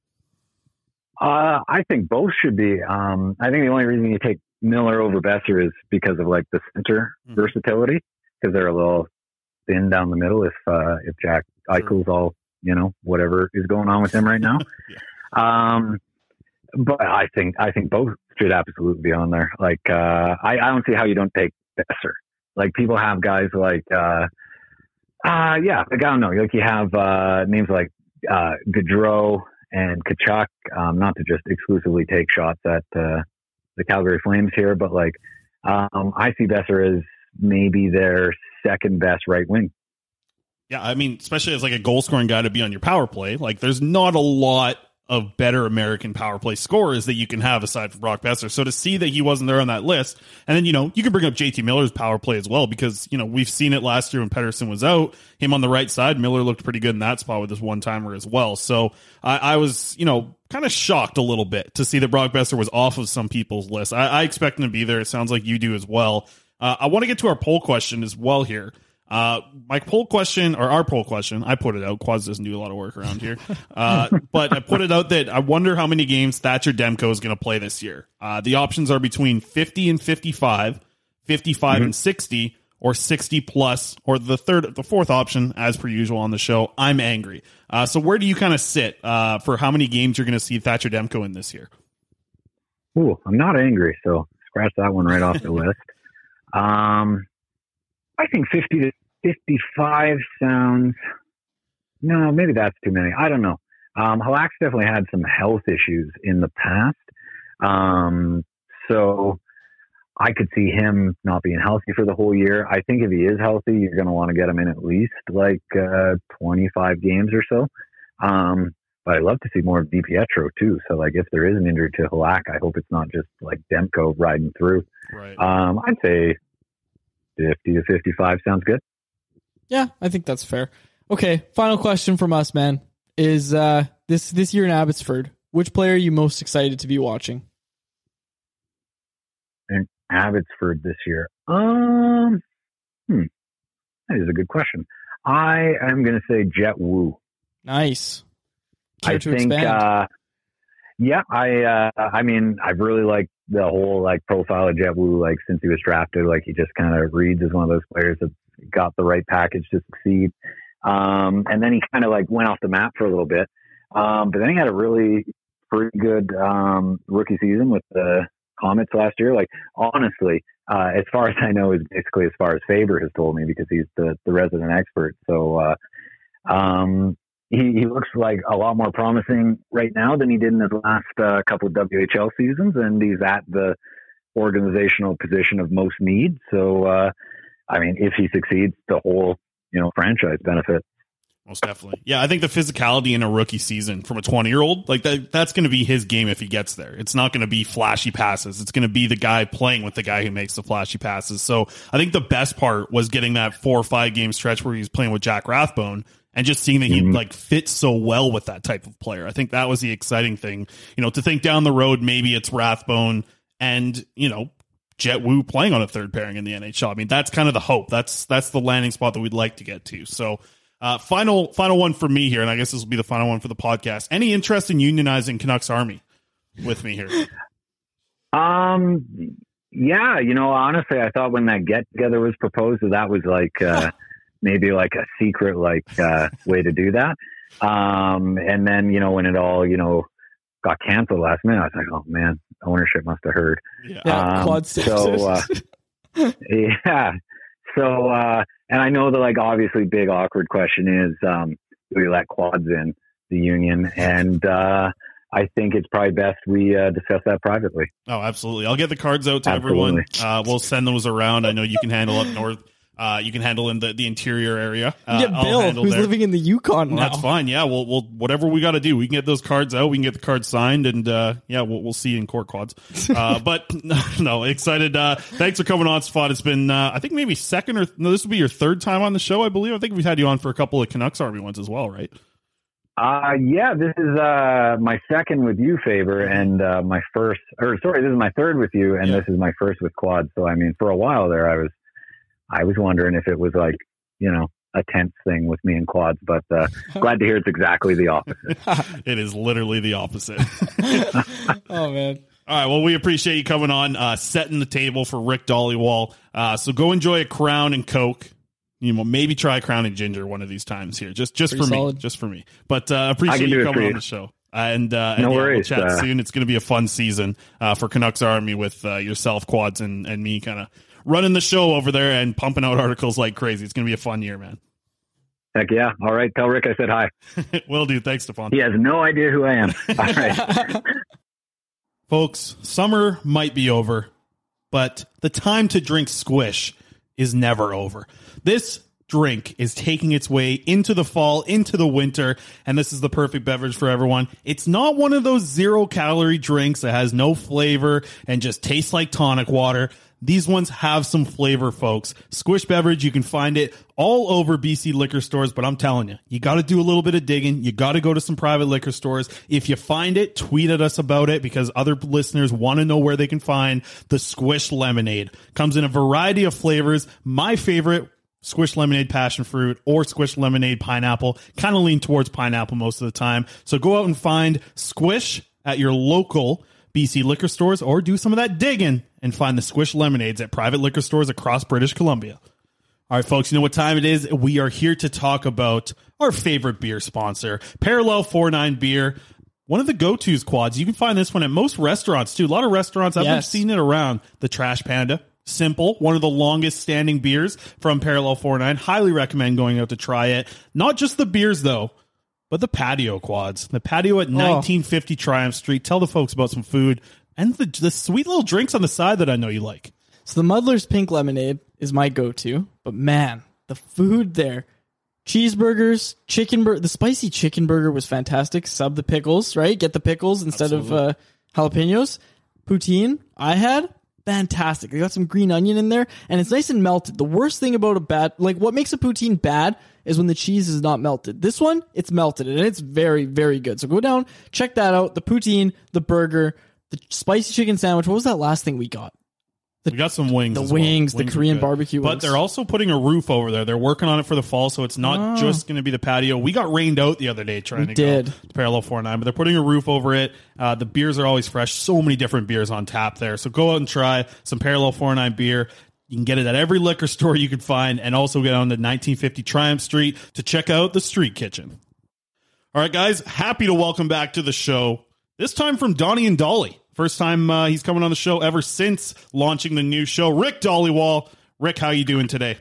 Uh, I think both should be. Um, I think the only reason you take Miller over Boeser is because of like the center mm-hmm. versatility, because they're a little thin down the middle. If uh, if Jack Eichel's sure. all you know whatever is going on with him right now, yeah. um, but I think I think both should absolutely be on there. Like uh, I, I don't see how you don't take Boeser. Like people have guys like uh, uh yeah, like I don't know. Like you have uh, names like uh, Gaudreau and Tkachuk, um, not to just exclusively take shots at uh, the Calgary Flames here, but like um, I see Boeser as maybe their second best right wing. Yeah, I mean, especially as like a goal scoring guy to be on your power play, like there's not a lot of better American power play scorers that you can have aside from Brock Boeser. So to see that he wasn't there on that list, and then, you know, you can bring up J T Miller's power play as well, because, you know, we've seen it last year when Pettersson was out, him on the right side. Miller looked pretty good in that spot with this one timer as well. So I, I was, you know, kind of shocked a little bit to see that Brock Boeser was off of some people's list. I, I expect him to be there. It sounds like you do as well. Uh, I want to get to our poll question as well here. Uh, my poll question, or our poll question, I put it out. Quaz doesn't do a lot of work around here. Uh, but I put it out that I wonder how many games Thatcher Demko is going to play this year. Uh, the options are between fifty and fifty-five, fifty-five mm-hmm. and sixty, or sixty plus, or the third, the fourth option, as per usual on the show, I'm angry. Uh, so where do you kind of sit, uh, for how many games you're going to see Thatcher Demko in this year? Ooh, I'm not angry. So scratch that one right off the list. Um, I think fifty to fifty-five sounds, no, maybe that's too many. I don't know. Um, Halak's definitely had some health issues in the past. Um, so I could see him not being healthy for the whole year. I think if he is healthy, you're going to want to get him in at least like, uh, twenty-five games or so. Um, but I'd love to see more of DiPietro too. So like, if there is an injury to Halak, I hope it's not just like Demko riding through. Right. Um, I'd say fifty to fifty-five sounds good. Yeah, I think that's fair. Okay, final question from us, man. Is uh, this this year in Abbotsford, which player are you most excited to be watching? In Abbotsford this year? Um, hmm, that is a good question. I am going to say Jet Wu. Nice. Care I to think, expand? uh, yeah, I, uh, I mean, I've really liked the whole like profile of Jet Wu, like since he was drafted. Like he just kind of reads as one of those players that got the right package to succeed. Um, and then he kind of like went off the map for a little bit. Um, but then he had a really pretty good um, rookie season with the Comets last year. Like, honestly, uh, as far as I know, is basically as far as Faber has told me, because he's the, the resident expert. So uh, um, he, he looks like a lot more promising right now than he did in his last uh, couple of W H L seasons. And he's at the organizational position of most need. So, uh, I mean, if he succeeds, the whole, you know, franchise benefit. Most definitely. Yeah, I think the physicality in a rookie season from a twenty-year-old, like that, that's going to be his game if he gets there. It's not going to be flashy passes. It's going to be the guy playing with the guy who makes the flashy passes. So I think the best part was getting that four or five game stretch where he's playing with Jack Rathbone and just seeing that he mm-hmm. like fits so well with that type of player. I think that was the exciting thing. You know, to think down the road, maybe it's Rathbone and, you know, Jet Wu playing on a third pairing in the N H L. I mean, that's kind of the hope. That's that's the landing spot that we'd like to get to. So uh, final final one for me here, and I guess this will be the final one for the podcast. Any interest in unionizing Canucks Army with me here? Um, yeah, you know, honestly, I thought when that get together was proposed, that, that was like uh, maybe like a secret like uh, way to do that. Um, and then, you know, when it all, you know, got canceled last minute, I was like, oh man, ownership must have heard. Yeah, um, quad so uh, yeah, so uh, and I know the like obviously big awkward question is, um, do we let quads in the union? And uh, I think it's probably best we uh, discuss that privately. Oh, absolutely. I'll get the cards out to absolutely. everyone. Uh, we'll send those around. I know you can handle up north. Uh, you can handle in the, the interior area. Uh, yeah, Bill, who's there. living in the Yukon now. That's fine. Yeah, we'll, we'll whatever we got to do. We can get those cards out. We can get the cards signed, and uh, yeah, we'll we'll see you in court quads. Uh, but no, excited. Uh, thanks for coming on, Spot. It's been uh, I think maybe second or no, this will be your third time on the show, I believe. I think we've had you on for a couple of Canucks Army ones as well, right? Uh, yeah, this is uh, my second with you, Faber, and uh, my first, or sorry, this is my third with you, and yeah. this is my first with quad. So I mean, for a while there, I was. I was wondering if it was like, you know, a tense thing with me and quads, but uh, glad to hear it's exactly the opposite. It is literally the opposite. Oh, man. All right. Well, we appreciate you coming on, uh, setting the table for Rick Dollywall. Uh, so go enjoy a Crown and Coke. You know, maybe try a Crown and Ginger one of these times here, just just Pretty for solid. me, just for me. But uh, appreciate you coming on the show. And, uh, no and yeah, worries. We'll chat uh, soon. It's going to be a fun season uh, for Canucks Army with uh, yourself, quads, and, and me kind of running the show over there and pumping out articles like crazy. It's going to be a fun year, man. Heck yeah. All right. Tell Rick I said hi. Will do. Thanks, Stefan. He has no idea who I am. All right. Folks, summer might be over, but the time to drink Squish is never over. This drink is taking its way into the fall, into the winter, and this is the perfect beverage for everyone. It's not one of those zero calorie drinks that has no flavor and just tastes like tonic water. These ones have some flavor, folks. Squish Beverage, you can find it all over B C liquor stores, but I'm telling you, you got to do a little bit of digging. You got to go to some private liquor stores. If you find it, tweet at us about it, because other listeners want to know where they can find the Squish Lemonade. Comes in a variety of flavors. My favorite, Squish Lemonade Passion Fruit or Squish Lemonade Pineapple. Kind of lean towards pineapple most of the time. So go out and find Squish at your local B C liquor stores, or do some of that digging and find the Squish Lemonades at private liquor stores across British Columbia. All right, folks, you know what time it is? We are here to talk about our favorite beer sponsor, Parallel forty-nine Beer. One of the go-tos, quads. You can find this one at most restaurants, too. A lot of restaurants, I've Yes. been seeing it around. The Trash Panda. Simple, one of the longest standing beers from Parallel forty-nine. Highly recommend going out to try it. Not just the beers, though, but the patio, quads. The patio at nineteen fifty Triumph Street. Tell the folks about some food and the, the sweet little drinks on the side that I know you like. So the Muddler's Pink Lemonade is my go-to, but man, the food there. Cheeseburgers, chicken burger. The spicy chicken burger was fantastic. Sub the pickles, right? Get the pickles instead Absolutely. of uh, jalapenos. Poutine, I had. Fantastic. They got some green onion in there, and it's nice and melted. The worst thing about a bad, like what makes a poutine bad is when the cheese is not melted. This one, it's melted, and it's very, very good. So go down, check that out. The poutine, the burger, the spicy chicken sandwich. What was that last thing we got? The, we got some wings. The as well. wings, the Wings are Korean good. barbecue But wings. they're also putting a roof over there. They're working on it for the fall, so it's not Oh. just going to be the patio. We got rained out the other day trying We to did. go to Parallel forty-nine, but they're putting a roof over it. Uh, the beers are always fresh. So many different beers on tap there. So go out and try some Parallel forty-nine beer. You can get it at every liquor store you can find, and also get on to nineteen fifty Triumph Street to check out the Street Kitchen. All right, guys, happy to welcome back to the show, this time from Donnie and Dolly. First time uh, he's coming on the show ever since launching the new show. Rick Dollywall. Rick, how you doing today?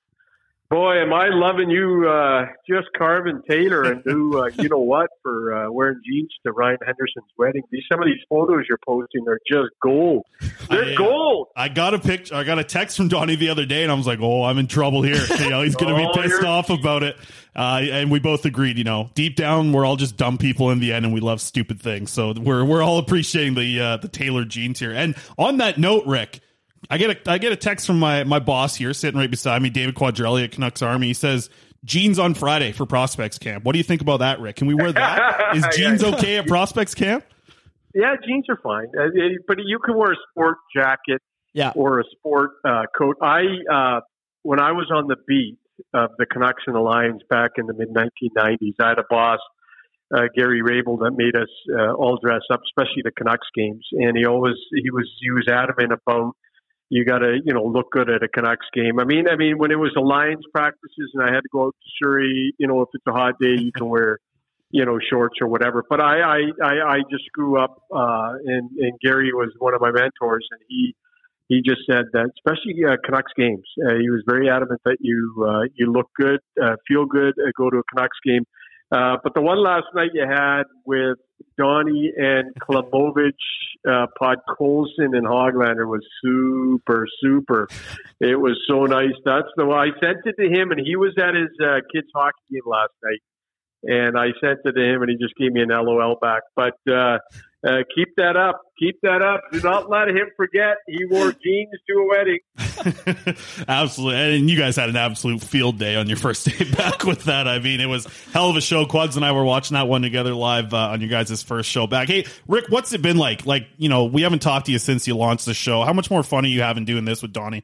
Boy, am I loving you uh, just carving Taylor and do, uh, you know what, for uh, wearing jeans to Ryan Henderson's wedding. These Some of these photos you're posting are just gold. They're I, gold. I got a picture. I got a text from Donnie the other day, and I was like, oh, I'm in trouble here. You know, he's going to oh, be pissed off about it. Uh, and we both agreed, you know, deep down, we're all just dumb people in the end, and we love stupid things. So we're we're all appreciating the uh, the Taylor jeans here. And on that note, Rick, I get a I get a text from my, my boss here, sitting right beside me, David Quadrelli at Canucks Army. He says, jeans on Friday for Prospects Camp. What do you think about that, Rick? Can we wear that? Is jeans okay at Prospects Camp? Yeah, jeans are fine. Uh, but you can wear a sport jacket yeah. or a sport uh, coat. I uh, when I was on the beat of the Canucks and the Lions back in the mid nineteen nineties, I had a boss, uh, Gary Rabel, that made us uh, all dress up, especially the Canucks games. And he always he was he was adamant about, you got to, you know, look good at a Canucks game. I mean, I mean, when it was the Lions practices and I had to go out to Surrey, you know, if it's a hot day, you can wear, you know, shorts or whatever. But I, I, I, I just grew up, uh, and, and Gary was one of my mentors, and he, he just said that, especially uh, Canucks games, uh, he was very adamant that you, uh, you look good, uh, feel good, uh, go to a Canucks game. Uh, but the one last night you had with Donnie and Klimovich, uh, Podkolzin and Hoglander was super, super. It was so nice. That's the one. I sent it to him, and he was at his uh, kids' hockey game last night. And I sent it to him, and he just gave me an L O L back. But uh, uh, keep that up. Keep that up. Do not let him forget he wore jeans to a wedding. Absolutely. And you guys had an absolute field day on your first day back with that. I mean, it was hell of a show. Quads and I were watching that one together live uh, on your guys' first show back. Hey, Rick, what's it been like? Like, you know, we haven't talked to you since you launched the show. How much more fun are you having doing this with Donnie?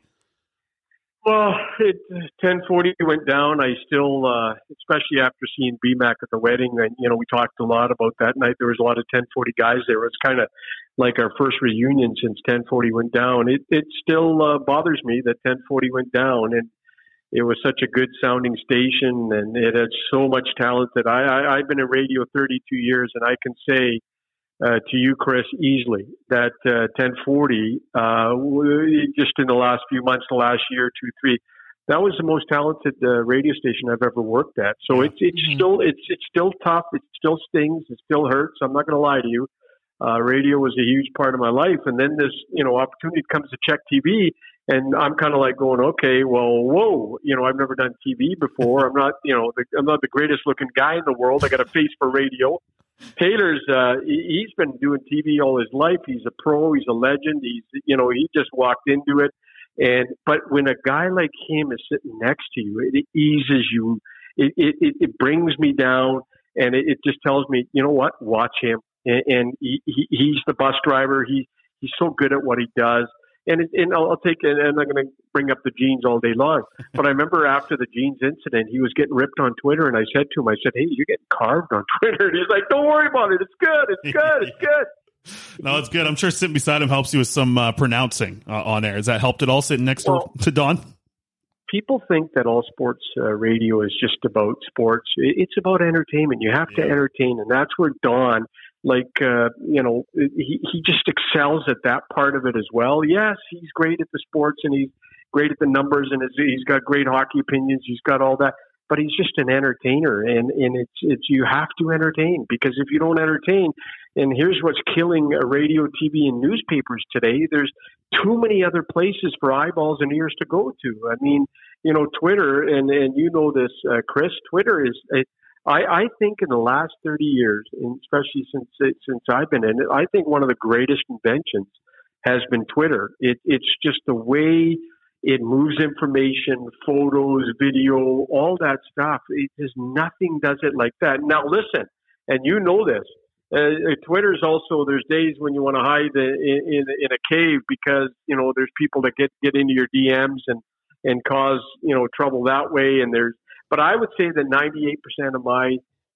Well, it, ten forty went down. I still, uh, especially after seeing B MAC at the wedding, and, you know, we talked a lot about that night. There was a lot of ten forty guys there. It was kind of like our first reunion since ten forty went down. It, it still uh, bothers me that ten forty went down, and it was such a good sounding station, and it had so much talent that I, I, I've been in radio thirty-two years, and I can say, Uh, to you, Chris, easily that uh, ten forty, uh, just in the last few months, the last year, two, three, that was the most talented uh, radio station I've ever worked at. So it's it's mm-hmm. still it's it's still tough. It still stings. It still hurts. I'm not going to lie to you. Uh, radio was a huge part of my life, and then this you know opportunity comes to check T V, and I'm kind of like going, okay, well, whoa, you know, I've never done T V before. I'm not you know the, I'm not the greatest looking guy in the world. I got a face for radio. Taylor's, uh, he's been doing T V all his life. He's a pro. He's a legend. He's, you know, he just walked into it. And, but when a guy like him is sitting next to you, it eases you. It, it, it brings me down, and it, it just tells me, you know what, watch him. And, and he, he, he's the bus driver. He, he's so good at what he does. And, it, and I'll, I'll take it, and I'm going to bring up the jeans all day long. But I remember after the jeans incident, he was getting ripped on Twitter, and I said to him, I said, hey, you're getting carved on Twitter. And he's like, don't worry about it. It's good. It's good. It's good. No, it's good. I'm sure sitting beside him helps you with some uh, pronouncing uh, on air. Has that helped at all, sitting next well, to, to Don? People think that all sports uh, radio is just about sports. It's about entertainment. You have yeah. to entertain, and that's where Don, like, uh, you know, he, he just excels at that part of it as well. Yes, he's great at the sports, and he's great at the numbers, and he's got great hockey opinions. He's got all that. But he's just an entertainer, and, and it's it's you have to entertain, because if you don't entertain, and here's what's killing radio, T V, and newspapers today, there's too many other places for eyeballs and ears to go to. I mean, you know, Twitter, and, and you know this, uh, Chris, Twitter is, it, I, I think in the last thirty years, and especially since since I've been in it, I think one of the greatest inventions has been Twitter. It, it's just the way it moves information, photos, video, all that stuff. It, there's nothing does it like that. Now, listen, and you know this, uh, Twitter's also, there's days when you want to hide in, in, in a cave because, you know, there's people that get, get into your D Ms and, and cause, you know, trouble that way. And there's, but I would say that ninety-eight percent of my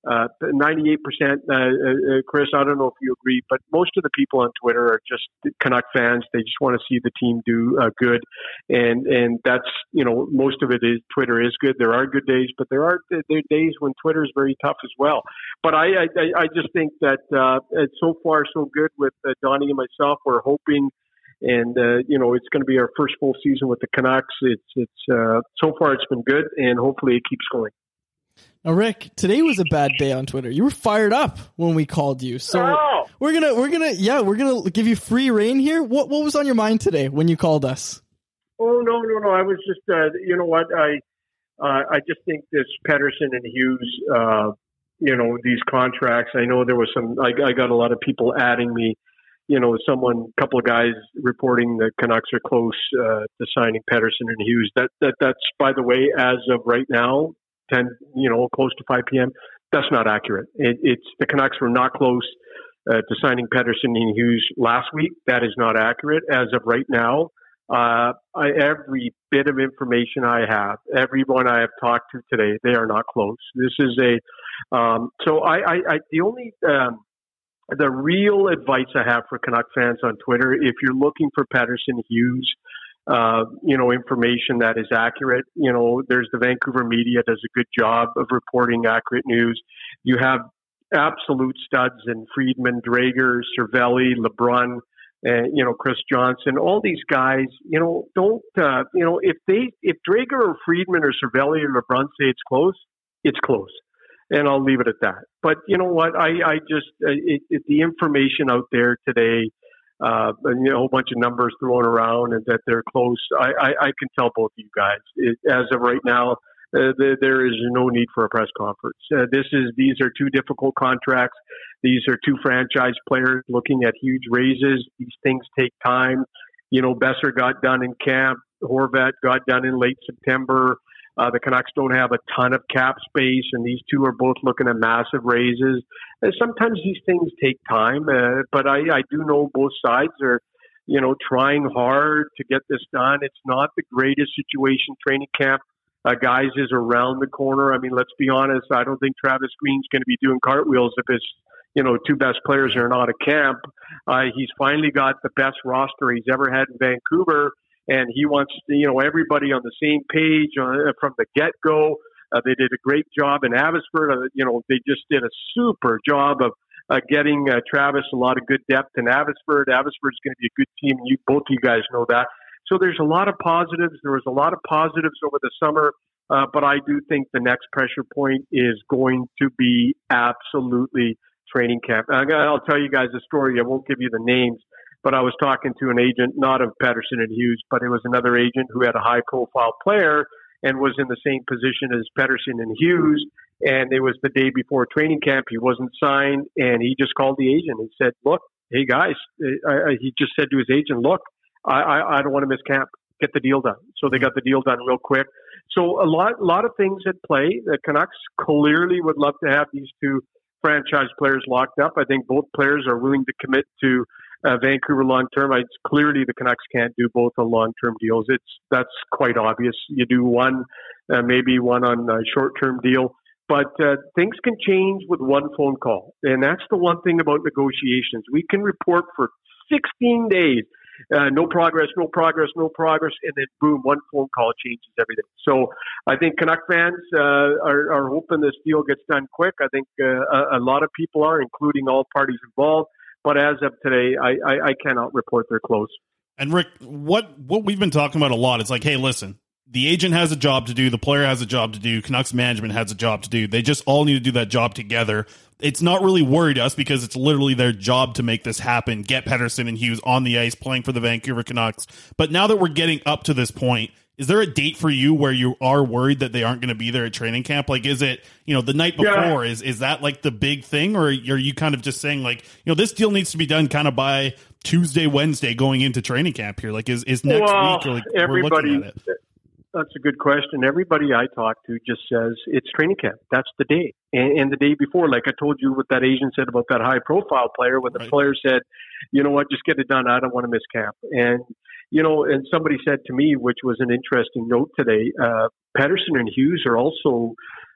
Uh, ninety-eight percent, uh, uh, Chris, I don't know if you agree, but most of the people on Twitter are just Canuck fans. They just want to see the team do uh, good. And, and that's, you know, most of it is Twitter is good. There are good days, but there are, there are days when Twitter is very tough as well. But I, I, I just think that uh, it's so far so good with uh, Donnie and myself. We're hoping, and, uh, you know, it's going to be our first full season with the Canucks. It's, it's, uh, so far it's been good, and hopefully it keeps going. Now, Rick, today was a bad day on Twitter. You were fired up when we called you. So oh. we're going to, we're going to, yeah, we're going to give you free reign here. What, what was on your mind today when you called us? Oh, no, no, no. I was just, uh, you know what? I, uh, I just think this Pettersson and Hughes, uh, you know, these contracts, I know there was some, I, I got a lot of people adding me, you know, someone, a couple of guys reporting that Canucks are close uh, to signing Pettersson and Hughes. That, that, that's, by the way, as of right now, ten, you know, close to five p.m. That's not accurate. It, it's the Canucks were not close uh, to signing Pettersson and Hughes last week. That is not accurate as of right now. Uh, I, every bit of information I have, everyone I have talked to today, they are not close. This is a um, so I, I, I the only um, the real advice I have for Canuck fans on Twitter, if you're looking for Pettersson Hughes. Uh, you know, information that is accurate. You know, there's the Vancouver media does a good job of reporting accurate news. You have absolute studs in Friedman, Drager, Cervelli, LeBrun, and, you know, Chris Johnson, all these guys, you know, don't, uh, you know, if they, if Drager or Friedman or Cervelli or LeBrun say it's close, it's close. And I'll leave it at that. But you know what? I, I just, uh, it, it, the information out there today, Uh, and, you know, a whole bunch of numbers thrown around and that they're close. I, I, I can tell both of you guys. It, as of right now, uh, the, there is no need for a press conference. Uh, this is these are two difficult contracts. These are two franchise players looking at huge raises. These things take time. You know, Besser got done in camp. Horvat got done in late September. Uh, the Canucks don't have a ton of cap space, and these two are both looking at massive raises. And sometimes these things take time, uh, but I, I do know both sides are, you know, trying hard to get this done. It's not the greatest situation. Training camp, uh, guys, is around the corner. I mean, let's be honest. I don't think Travis Green's going to be doing cartwheels if his, you know, two best players are not at camp. Uh, he's finally got the best roster he's ever had in Vancouver. And he wants, you know, everybody on the same page uh, from the get-go. Uh, they did a great job in Abbotsford. Uh, you know, they just did a super job of uh, getting uh, Travis a lot of good depth in Abbotsford. Abbotsford's going to be a good team. You, both of you guys know that. So there's a lot of positives. There was a lot of positives over the summer. Uh, but I do think the next pressure point is going to be absolutely training camp. I'll tell you guys a story. I won't give you the names. But I was talking to an agent, not of Pettersson and Hughes, but it was another agent who had a high-profile player and was in the same position as Pettersson and Hughes. And it was the day before training camp. He wasn't signed, and he just called the agent and said, look, hey, guys, uh, he just said to his agent, look, I, I, I don't want to miss camp. Get the deal done. So they got the deal done real quick. So a lot, lot of things at play. The Canucks clearly would love to have these two franchise players locked up. I think both players are willing to commit to Uh, Vancouver long term. It's clearly the Canucks can't do both on long term deals. It's that's quite obvious. You do one, uh, maybe one on a short term deal, but uh, things can change with one phone call, and that's the one thing about negotiations. We can report for sixteen days, uh, no progress, no progress, no progress, and then boom, one phone call changes everything. So I think Canuck fans uh, are, are hoping this deal gets done quick. I think uh, a, a lot of people are, including all parties involved. But as of today, I, I, I cannot report they're close. And Rick, what what we've been talking about a lot is like, hey, listen, the agent has a job to do, the player has a job to do, Canucks management has a job to do. They just all need to do that job together. It's not really worried us because it's literally their job to make this happen, get Pettersson and Hughes on the ice playing for the Vancouver Canucks. But now that we're getting up to this point, is there a date for you where you are worried that they aren't going to be there at training camp? Like, is it, you know, the night before? Yeah. Is is that like the big thing? Or are you kind of just saying like, you know, this deal needs to be done kind of by Tuesday, Wednesday going into training camp here? Like, is, is next well, week or like everybody, we're looking at it? That's a good question. Everybody I talk to just says it's training camp. That's the day. And, and the day before, like I told you what that agent said about that high profile player, when the right. player said, you know what, just get it done. I don't want to miss camp. And, you know, and somebody said to me, which was an interesting note today, uh, Pettersson and Hughes are also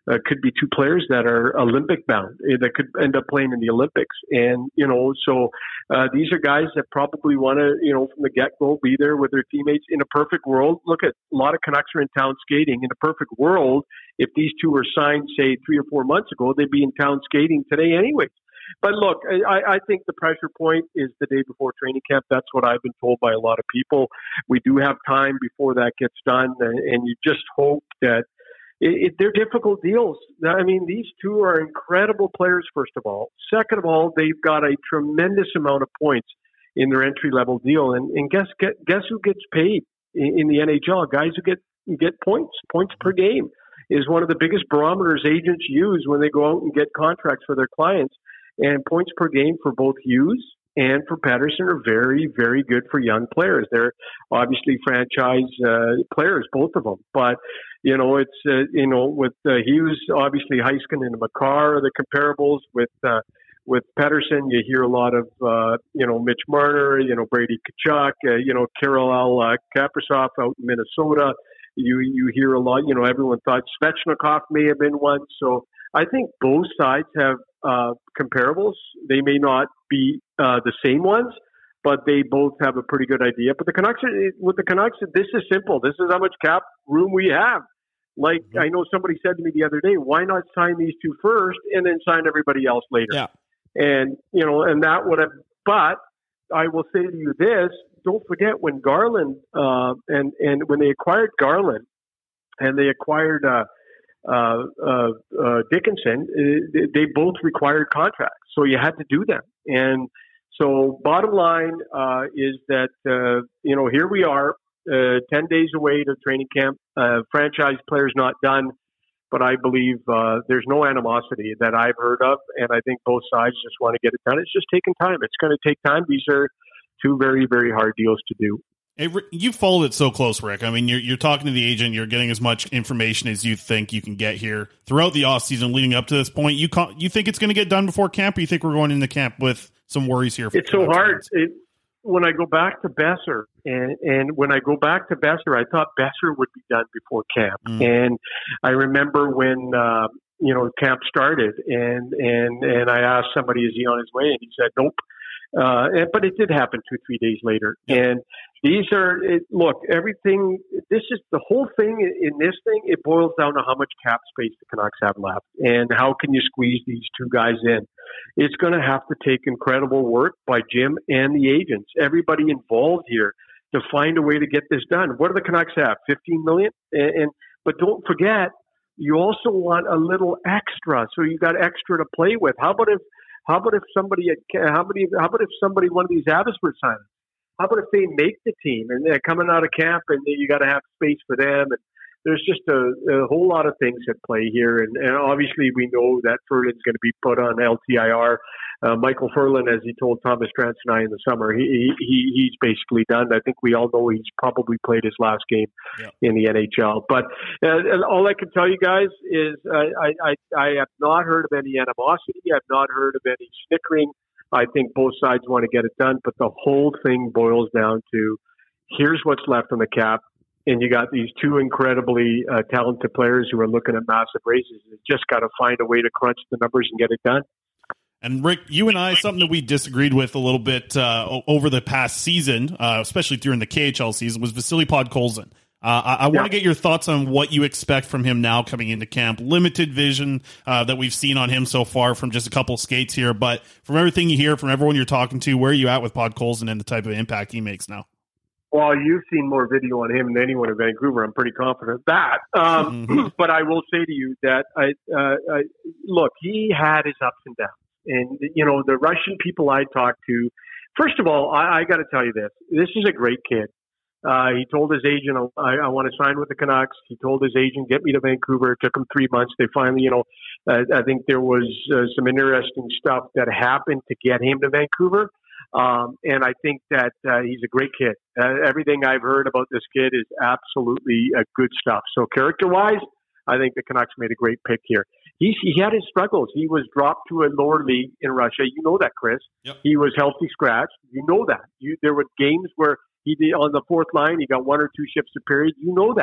uh, could be two players that are Olympic bound, uh, that could end up playing in the Olympics. And, you know, so uh, these are guys that probably want to, you know, from the get-go be there with their teammates. In a perfect world, look at a lot of Canucks are in town skating. In a perfect world, if these two were signed, say, three or four months ago, they'd be in town skating today anyways. But look, I, I think the pressure point is the day before training camp. That's what I've been told by a lot of people. We do have time before that gets done, and, and you just hope that it, it, they're difficult deals. I mean, these two are incredible players, first of all. Second of all, they've got a tremendous amount of points in their entry-level deal. And, and guess guess who gets paid in, in the N H L? Guys who get get points, points per game is one of the biggest barometers agents use when they go out and get contracts for their clients. And points per game for both Hughes and for Pettersson are very, very good for young players. They're obviously franchise uh, players, both of them. But, you know, it's, uh, you know, with uh, Hughes, obviously Heiskanen and Makar are the comparables. With uh, with Pettersson, you hear a lot of, uh, you know, Mitch Marner, you know, Brady Tkachuk, uh, you know, Kirill uh, Kaprizov out in Minnesota. You, you hear a lot, you know, everyone thought Svechnikov may have been one. So I think both sides have uh, comparables. They may not be uh, the same ones, but they both have a pretty good idea. But the Canucks, with the Canucks, this is simple. This is how much cap room we have. Like, mm-hmm. I know somebody said to me the other day, why not sign these two first and then sign everybody else later? Yeah. And, you know, and that would have, but I will say to you this, don't forget when Garland, uh, and, and when they acquired Garland and they acquired, uh, Uh, uh, uh, Dickinson, uh, they both required contracts, so you had to do them. And so, bottom line uh, is that uh, you know here we are, uh, ten days away to training camp. Uh, franchise players not done, but I believe uh, there's no animosity that I've heard of, and I think both sides just want to get it done. It's just taking time. It's going to take time. These are two very, very hard deals to do. Hey, you followed it so close, Rick. I mean, you're you're talking to the agent. You're getting as much information as you think you can get here throughout the off season leading up to this point. You ca- you think it's going to get done before camp, or you think we're going into camp with some worries here? For it's so hard. It, when I go back to Besser, and, and when I go back to Besser, I thought Besser would be done before camp. Mm. And I remember when uh, you know camp started, and and and I asked somebody, is he on his way? And he said, nope. Uh, and, but it did happen two, three days later. And these are, it, look, everything, this is the whole thing in this thing, it boils down to how much cap space the Canucks have left and how can you squeeze these two guys in. It's going to have to take incredible work by Jim and the agents, everybody involved here, to find a way to get this done. What do the Canucks have? fifteen million? And, and but don't forget, you also want a little extra, so you got extra to play with. How about if How about if somebody, how many, how about if somebody, one of these Abbotsford signings, how about if they make the team and they're coming out of camp and you got to have space for them? And there's just a, a whole lot of things at play here. And, and obviously we know that Ferland's going to be put on L T I R. Uh, Michael Ferland, as he told Thomas Strantz and I in the summer, he, he he's basically done. I think we all know he's probably played his last game yeah. in the N H L. But uh, all I can tell you guys is uh, I, I I have not heard of any animosity. I've not heard of any snickering. I think both sides want to get it done. But the whole thing boils down to here's what's left on the cap. And you got these two incredibly uh, talented players who are looking at massive raises. You just got to find a way to crunch the numbers and get it done. And Rick, you and I, something that we disagreed with a little bit uh, over the past season, uh, especially during the K H L season, was Vasily Podkolzin. Uh, I, I want to yeah. get your thoughts on what you expect from him now coming into camp. Limited vision uh, that we've seen on him so far from just a couple skates here, but from everything you hear from everyone you're talking to, where are you at with Podkolzin and the type of impact he makes now? Well, you've seen more video on him than anyone in Vancouver. I'm pretty confident of that. Um, mm-hmm. But I will say to you that, I, uh, I, look, he had his ups and downs. And, you know, the Russian people I talked to, first of all, I, I got to tell you this. This is a great kid. Uh, he told his agent, I, I want to sign with the Canucks. He told his agent, get me to Vancouver. It took him three months. They finally, you know, uh, I think there was uh, some interesting stuff that happened to get him to Vancouver. Um, and I think that uh, he's a great kid. Uh, everything I've heard about this kid is absolutely uh, good stuff. So character-wise, I think the Canucks made a great pick here. He, he had his struggles. He was dropped to a lower league in Russia. You know that, Chris. Yep. He was healthy scratched. You know that. You, there were games where he did on the fourth line, he got one or two shifts a period. You know that.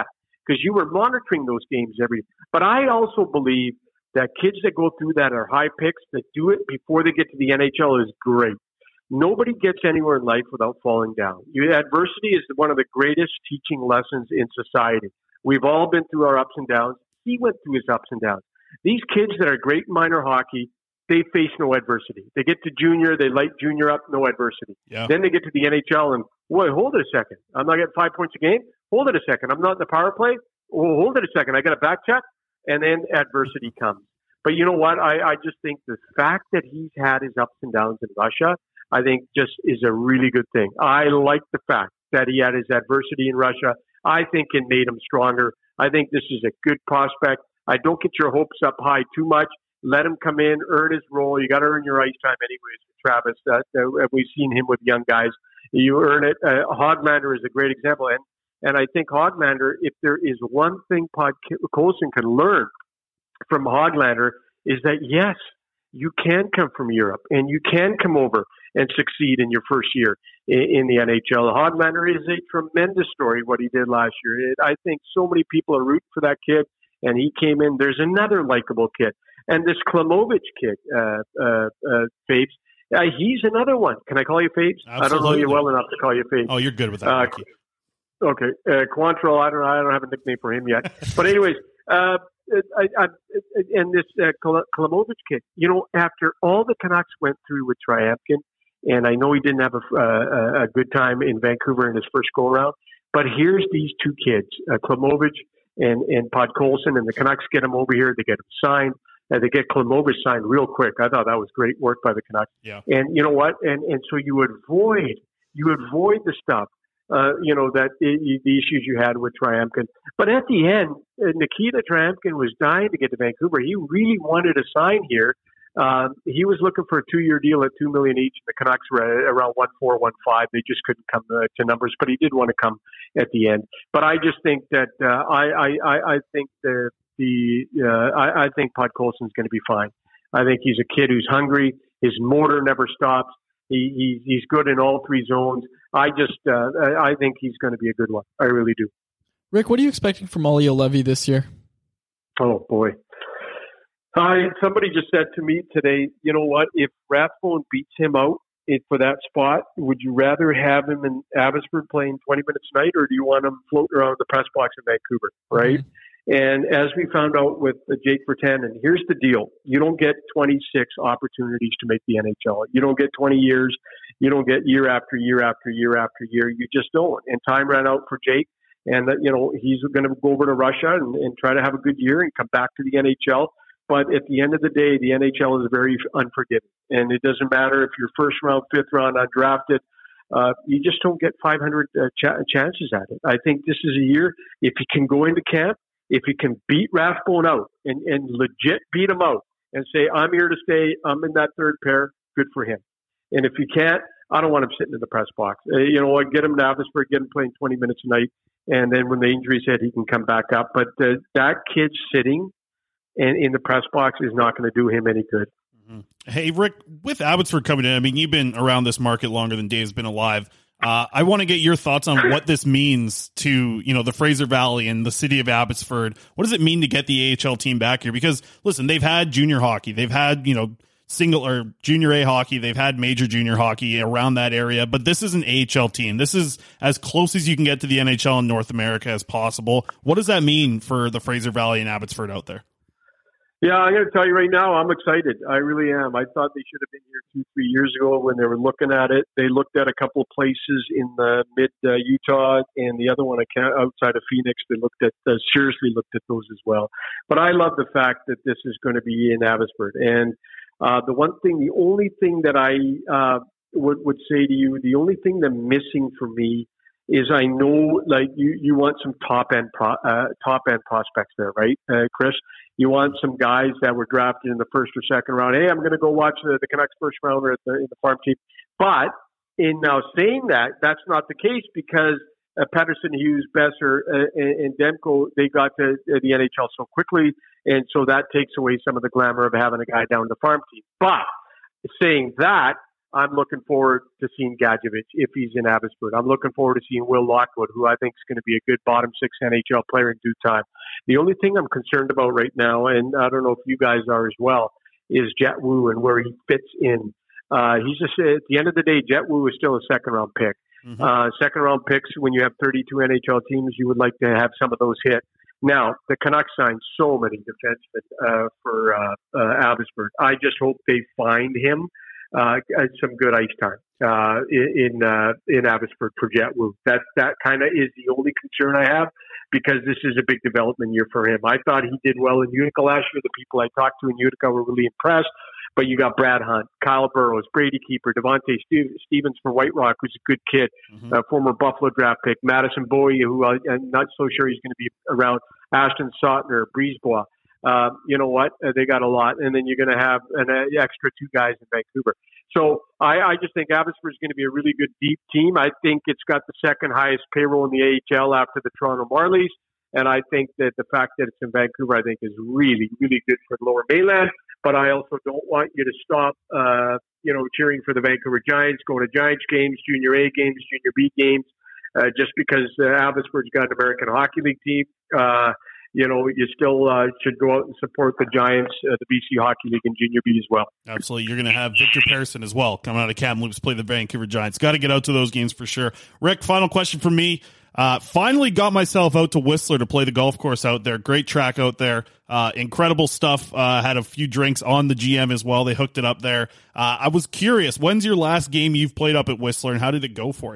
because you were monitoring those games every. But I also believe that kids that go through that are high picks that do it before they get to the N H L is great. Nobody gets anywhere in life without falling down. You, adversity is one of the greatest teaching lessons in society. We've all been through our ups and downs. He went through his ups and downs. These kids that are great in minor hockey, they face no adversity. They get to junior, they light junior up, no adversity. Yeah. Then they get to the N H L and, wait, hold it a second. I'm not getting five points a game? Hold it a second. I'm not in the power play? Well, hold it a second. I got a back check. And then adversity comes. But you know what? I, I just think the fact that he's had his ups and downs in Russia, I think just is a really good thing. I like the fact that he had his adversity in Russia. I think it made him stronger. I think this is a good prospect. I don't get your hopes up high too much. Let him come in, earn his role. You got to earn your ice time anyways, Travis. Uh, uh, we've seen him with young guys. You earn it. Uh, Hoglander is a great example. And, and I think Hoglander, if there is one thing Pod Colson can learn from Hoglander, is that, yes, you can come from Europe and you can come over and succeed in your first year in, in the N H L. Hoglander is a tremendous story, what he did last year. It, I think so many people are rooting for that kid, and he came in. There's another likable kid. And this Klimovich kid, uh, uh, uh, Fabes, uh, he's another one. Can I call you Fabes? Absolutely. I don't know you well enough to call you Fabes. Oh, you're good with that. Uh, okay. Uh, Quantrill, I don't, I don't have a nickname for him yet. But anyways, uh, I, I, and this uh, Klimovich kid, you know, after all the Canucks went through with Tryamkin, and I know he didn't have a, uh, a good time in Vancouver in his first go-around, but here's these two kids, uh, Klimovich and, and Podkolzin, and the Canucks get him over here. They get him signed. Uh, they get Klimovich signed real quick. I thought that was great work by the Canucks. Yeah. And you know what? And and so you avoid you avoid the stuff, uh, you know, that the, the issues you had with Tryamkin. But at the end, uh, Nikita Tryamkin was dying to get to Vancouver. He really wanted to sign here. Uh, he was looking for a two-year deal at two million dollars each. The Canucks were around one four, one five. They just couldn't come uh, to numbers, but he did want to come at the end. But I just think that uh, I, I, I think the the uh, I, I think Podkolzin's going to be fine. I think he's a kid who's hungry. His motor never stops. He, he he's good in all three zones. I just uh, I think he's going to be a good one. I really do. Rick, what are you expecting from Olli Juolevi this year? Oh boy. I, somebody just said to me today, you know what, if Rathbone beats him out it, for that spot, would you rather have him in Abbotsford playing twenty minutes a night, or do you want him floating around the press box in Vancouver, right? Mm-hmm. And as we found out with uh, Jake Virtanen, here's the deal. You don't get twenty-six opportunities to make the N H L. You don't get twenty years. You don't get year after year after year after year. You just don't. And time ran out for Jake. And, uh, you know, he's going to go over to Russia and, and try to have a good year and come back to the N H L. But at the end of the day, the N H L is very unforgiving. And it doesn't matter if you're first round, fifth round, undrafted. Uh, you just don't get five hundred uh, ch- chances at it. I think this is a year, if you can go into camp, if you can beat Rathbone out and, and legit beat him out and say, I'm here to stay, I'm in that third pair, good for him. And if you can't, I don't want him sitting in the press box. Uh, you know what, get him to Abbotsford, get him playing twenty minutes a night, and then when the injury's hit, he can come back up. But uh, that kid sitting and in the press box is not going to do him any good. Mm-hmm. Hey, Rick, with Abbotsford coming in, I mean, you've been around this market longer than Dave's been alive. Uh, I want to get your thoughts on what this means to, you know, the Fraser Valley and the city of Abbotsford. What does it mean to get the A H L team back here? Because, listen, they've had junior hockey. They've had, you know, single or junior A hockey. They've had major junior hockey around that area. But this is an A H L team. This is as close as you can get to the N H L in North America as possible. What does that mean for the Fraser Valley and Abbotsford out there? Yeah, I'm going to tell you right now, I'm excited. I really am. I thought they should have been here two, three years ago when they were looking at it. They looked at a couple of places in the mid uh, Utah, and the other one outside of Phoenix. They looked at uh, seriously looked at those as well. But I love the fact that this is going to be in Abbotsford. And uh, the one thing, the only thing that I uh, would would say to you, the only thing that's missing for me is I know, like, you, you want some top end pro, uh, top end prospects there, right, uh, Chris? You want some guys that were drafted in the first or second round. Hey, I'm going to go watch the, the Canucks first rounder at the, in the farm team. But in now saying that, that's not the case because uh, Pettersson, Hughes, Besser, uh, and, and Demko, they got to uh, the N H L so quickly, and so that takes away some of the glamour of having a guy down the farm team. But saying that, I'm looking forward to seeing Gadjevich if he's in Abbotsford. I'm looking forward to seeing Will Lockwood, who I think is going to be a good bottom six N H L player in due time. The only thing I'm concerned about right now, and I don't know if you guys are as well, is Jet Wu and where he fits in. Uh, he's just, at the end of the day, Jet Wu is still a second round pick. Mm-hmm. Uh, second round picks, when you have thirty-two N H L teams, you would like to have some of those hit. Now, the Canucks signed so many defensemen uh, for uh, uh, Abbotsford. I just hope they find him uh, some good ice time uh, in uh, in Abbotsford for Jet Wu. That that kind of is the only concern I have, because this is a big development year for him. I thought he did well in Utica last year. The people I talked to in Utica were really impressed. But you got Brad Hunt, Kyle Burrows, Brady Keeper, Devontae Stevens for White Rock, who's a good kid, mm-hmm. uh, former Buffalo draft pick, Madison Bowie, who I, I'm not so sure he's going to be around, Ashton Sautner, Brisebois. Uh, you know what? Uh, they got a lot. And then you're going to have an uh, extra two guys in Vancouver. So I, I just think Abbotsford is going to be a really good deep team. I think it's got the second highest payroll in the A H L after the Toronto Marlies. And I think that the fact that it's in Vancouver, I think, is really, really good for the Lower Mainland. But I also don't want you to stop, uh, you know, cheering for the Vancouver Giants, going to Giants games, Junior A games, Junior B games, uh, just because uh, Abbotsford's got an American Hockey League team. Uh, you know, you still uh, should go out and support the Giants, uh, the B C Hockey League, and Junior B as well. Absolutely. You're going to have Victor Pearson as well coming out of Kamloops, play the Vancouver Giants. Got to get out to those games for sure. Rick, final question for me. Uh, finally got myself out to Whistler to play the golf course out there. Great track out there. Uh, incredible stuff. Uh, had a few drinks on the G M as well. They hooked it up there. Uh, I was curious, when's your last game you've played up at Whistler, and how did it go for you?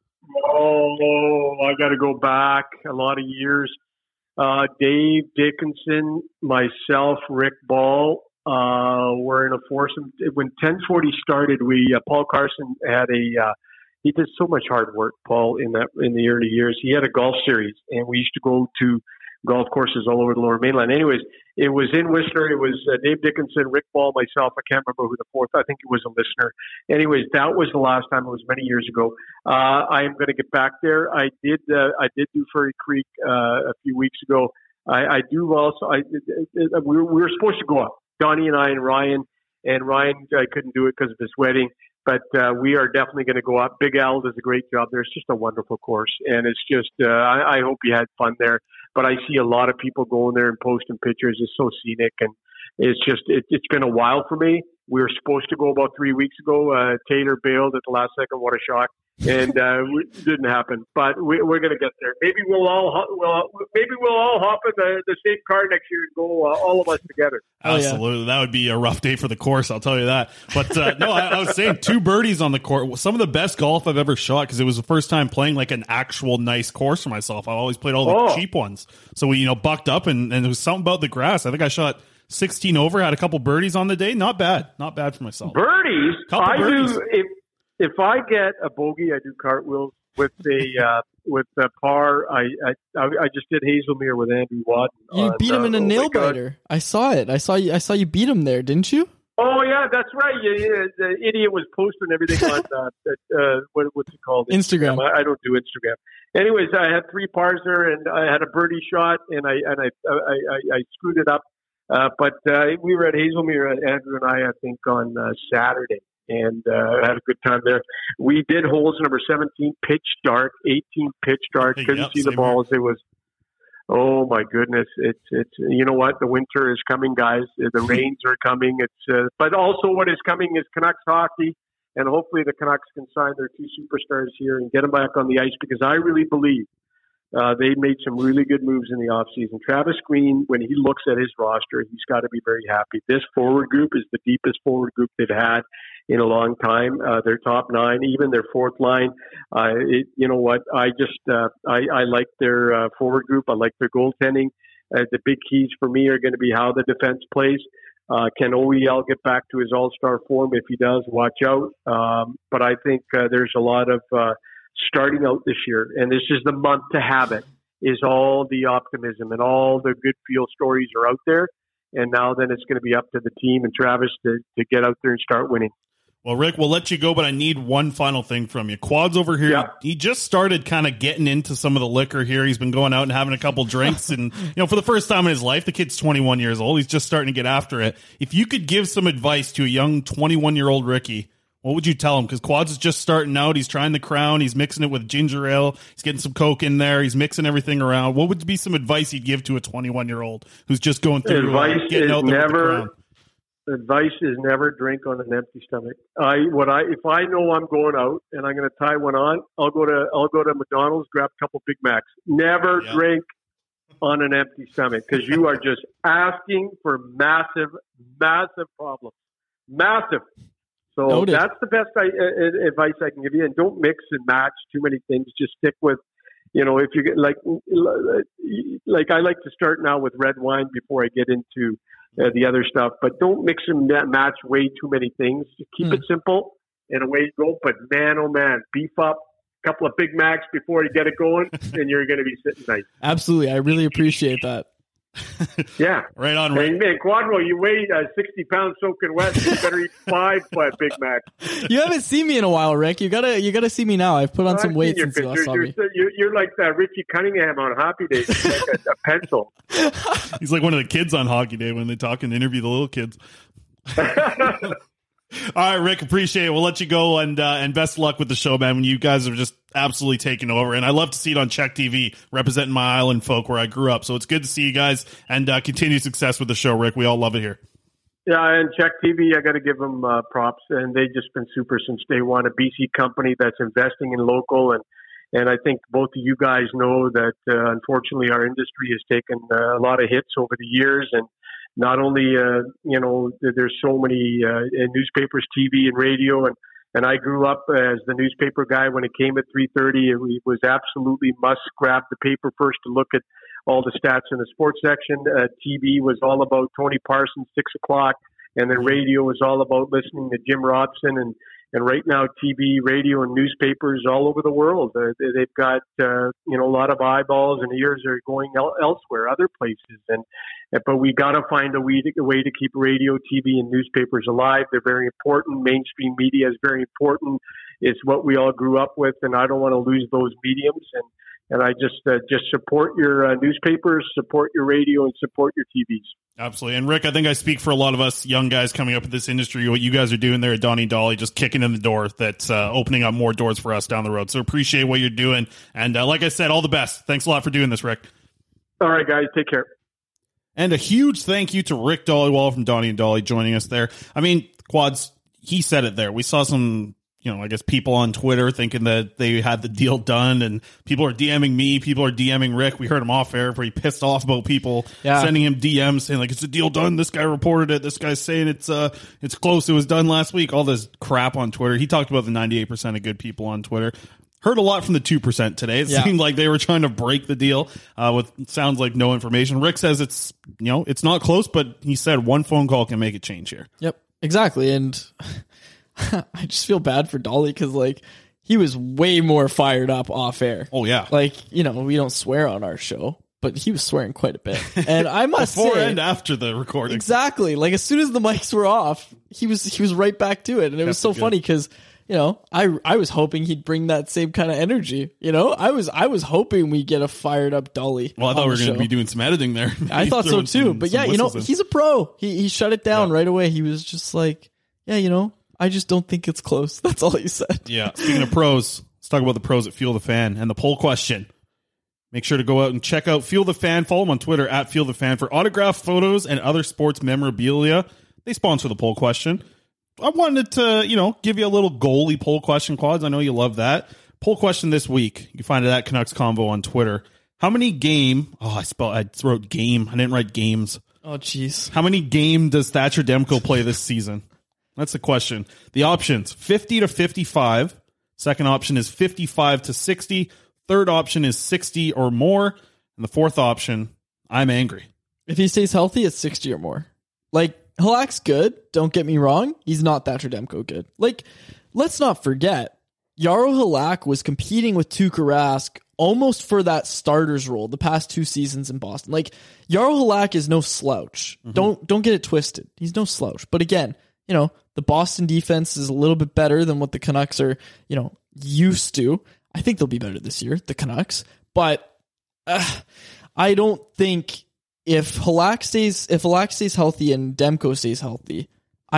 Oh, I got to go back a lot of years. Uh, Dave Dickinson, myself, Rick Ball, uh, were in a foursome. When ten forty started, we, uh, Paul Carson had a, uh, he did so much hard work, Paul, in that in the early years. He had a golf series, and we used to go to golf courses all over the Lower Mainland. Anyways, it was in Whistler. It was uh, Dave Dickinson, Rick Ball, myself. I can't remember who the fourth. I think it was a listener. Anyways, that was the last time. It was many years ago. Uh, I am going to get back there. I did. Uh, I did do Furry Creek uh, a few weeks ago. I, I do also. I it, it, we, were, we were supposed to go up. Donnie and I and Ryan. And Ryan, I couldn't do it because of his wedding. But uh, we are definitely going to go up. Big Al does a great job there. It's just a wonderful course. And it's just, uh, I, I hope you had fun there. But I see a lot of people going there and posting pictures. It's so scenic. And it's just, it, it's been a while for me. We were supposed to go about three weeks ago. Uh, Taylor bailed at the last second. What a shock. And uh, it didn't happen. But we, we're going to get there. Maybe we'll all we'll, maybe we'll all hop in the, the same car next year and go, uh, all of us together. Absolutely. Oh, yeah. That would be a rough day for the course, I'll tell you that. But uh, no, I, I was saying two birdies on the court. Some of the best golf I've ever shot, because it was the first time playing like an actual nice course for myself. I always played all the oh. cheap ones. So we, you know, bucked up, and, and there was something about the grass. I think I shot sixteen over, had a couple birdies on the day. Not bad. Not bad for myself. Birdies? Couple I birdies. do. If, if I get a bogey, I do cartwheels. With the uh, with the par, I, I I just did Hazelmere with Andrew Watt. You on, beat him uh, in a oh nail biter. I saw it. I saw you. I saw you beat him there, didn't you? Oh yeah, that's right. Yeah, yeah, the idiot was posting everything on uh, uh, what, what's it called? Instagram. Instagram. I, I don't do Instagram. Anyways, I had three pars there, and I had a birdie shot, and I and I I, I, I screwed it up. Uh, but uh, we were at Hazelmere, Andrew and I, I think, on uh, Saturday. And uh, had a good time there. We did holes number seventeen, pitch dark, eighteen, pitch dark. Couldn't yep, see the balls. It was, oh my goodness! It's it's you know what? The winter is coming, guys. The rains are coming. It's uh, but also what is coming is Canucks hockey, and hopefully the Canucks can sign their two superstars here and get them back on the ice, because I really believe uh, they made some really good moves in the offseason. Travis Green, when he looks at his roster, he's got to be very happy. This forward group is the deepest forward group they've had in a long time. Uh, their top nine, even their fourth line. Uh, it, you know what? I just, uh, I, I like their uh, forward group. I like their goaltending. Uh, the big keys for me are going to be how the defense plays. Uh, can O E L get back to his all-star form? If he does, watch out. Um, but I think uh, there's a lot of uh, starting out this year, and this is the month to have it, is all the optimism and all the good feel stories are out there. And now then it's going to be up to the team and Travis to, to get out there and start winning. Well, Rick, we'll let you go, but I need one final thing from you. Quad's over here. Yeah. He just started kind of getting into some of the liquor here. He's been going out and having a couple drinks. And, you know, for the first time in his life, the kid's twenty-one years old. He's just starting to get after it. If you could give some advice to a young twenty-one-year-old Ricky, what would you tell him? Because Quads is just starting out. He's trying the Crown. He's mixing it with ginger ale. He's getting some Coke in there. He's mixing everything around. What would be some advice you'd give to a twenty-one-year-old who's just going through advice uh, getting is out there never, with the Crown? Advice is never drink on an empty stomach. I what I if I know I'm going out and I'm going to tie one on, I'll go to I'll go to McDonald's, grab a couple Big Macs. Never yeah. drink on an empty stomach, because you are just asking for massive, massive problems. Massive. So Noted. That's the best I, uh, advice I can give you. And don't mix and match too many things. Just stick with, you know, if you get like, like I like to start now with red wine before I get into uh, the other stuff. But don't mix and match way too many things. Just keep hmm. it simple and away you go. But man, oh man, beef up. Couple of Big Macs before you get it going, and you're going to be sitting nice. Absolutely. I really appreciate that. Yeah. Right on. Hey, man, Quadro, you weigh uh, sixty pounds soaking wet. You better eat five uh, Big Macs. You haven't seen me in a while, Rick. You gotta, you gotta see me now. I've put on I've some weight your since you last saw you're, me. You're, you're like uh, Richie Cunningham on Happy Days. Like a, a pencil. He's like one of the kids on Hockey Day when they talk and interview the little kids. All right, Rick, appreciate it. We'll let you go, and uh, and best of luck with the show, man. When you guys are just absolutely taking over, and I love to see it on Czech T V, representing my island folk where I grew up. So it's good to see you guys, and uh, continued success with the show, Rick. We all love it here. Yeah, and Czech T V, I got to give them uh, props, and they've just been super since day one. A B C company that's investing in local, and and I think both of you guys know that uh, unfortunately our industry has taken uh, a lot of hits over the years, and not only, uh, you know, there's so many uh, newspapers, T V, and radio, and, and I grew up as the newspaper guy. When it came at three thirty, it was absolutely must grab the paper first to look at all the stats in the sports section. Uh, T V was all about Tony Parsons, six o'clock, and then radio was all about listening to Jim Robson. And, and right now, T V, radio, and newspapers all over the world, uh, they've got, uh, you know, a lot of eyeballs and ears are going el- elsewhere, other places. And But we got to find a way, to, a way to keep radio, T V, and newspapers alive. They're very important. Mainstream media is very important. It's what we all grew up with, and I don't want to lose those mediums. And and I just uh, just support your uh, newspapers, support your radio, and support your T Vs. Absolutely. And Rick, I think I speak for a lot of us young guys coming up in this industry. What you guys are doing there at Donnie Dolly, just kicking in the door, that's uh, opening up more doors for us down the road. So appreciate what you're doing. And uh, like I said, all the best. Thanks a lot for doing this, Rick. All right, guys. Take care. And a huge thank you to Rick Dollywall from Donnie and Dolly joining us there. I mean, Quads, he said it there. We saw some, you know, I guess people on Twitter thinking that they had the deal done, and people are DMing me, people are DMing Rick. We heard him off air where he pissed off about people yeah. sending him D Ms saying like, it's a deal done. This guy reported it. This guy's saying it's uh it's close. It was done last week. All this crap on Twitter. He talked about the ninety-eight percent of good people on Twitter. Heard a lot from the two percent today. It yeah. seemed like they were trying to break the deal uh, with sounds like no information. Rick says it's, you know, it's not close, but he said one phone call can make it change here. Yep, exactly. And I just feel bad for Dolly because, like, he was way more fired up off air. Oh, yeah. Like, you know, we don't swear on our show, but he was swearing quite a bit. And I must Before say, and after the recording. Exactly. Like, as soon as the mics were off, he was he was right back to it. And it was so funny because, you know, I I was hoping he'd bring that same kind of energy. You know, I was I was hoping we get a fired up Dolly. Well, I thought we were going to be doing some editing there. I thought so too. Some, but yeah, you know, in. he's a pro. He he shut it down yeah. right away. He was just like, yeah, you know, I just don't think it's close. That's all he said. Yeah. Speaking of pros, let's talk about the pros at Fuel the Fan and the poll question. Make sure to go out and check out Fuel the Fan. Follow them on Twitter at Fuel the Fan for autographed photos and other sports memorabilia. They sponsor the poll question. I wanted to, you know, give you a little goalie poll question, Quads. I know you love that. Poll question this week. You can find it at Canucks Convo on Twitter. How many game? Oh, I spelled. I wrote game. I didn't write games. Oh, jeez. How many game does Thatcher Demko play this season? That's the question. The options: fifty to fifty-five. Second option is fifty-five to sixty. Third option is sixty or more. And the fourth option, I'm angry. If he stays healthy, it's sixty or more. Like, Halak's good. Don't get me wrong. He's not Thatcher Demko good. Like, let's not forget, Jaro Halak was competing with Tuukka Rask almost for that starter's role the past two seasons in Boston. Like, Jaro Halak is no slouch. Mm-hmm. Don't don't get it twisted. He's no slouch. But again, you know, the Boston defense is a little bit better than what the Canucks are, you know, used to. I think they'll be better this year, the Canucks. But uh, I don't think if Halak stays if Halak stays healthy and Demko stays healthy, I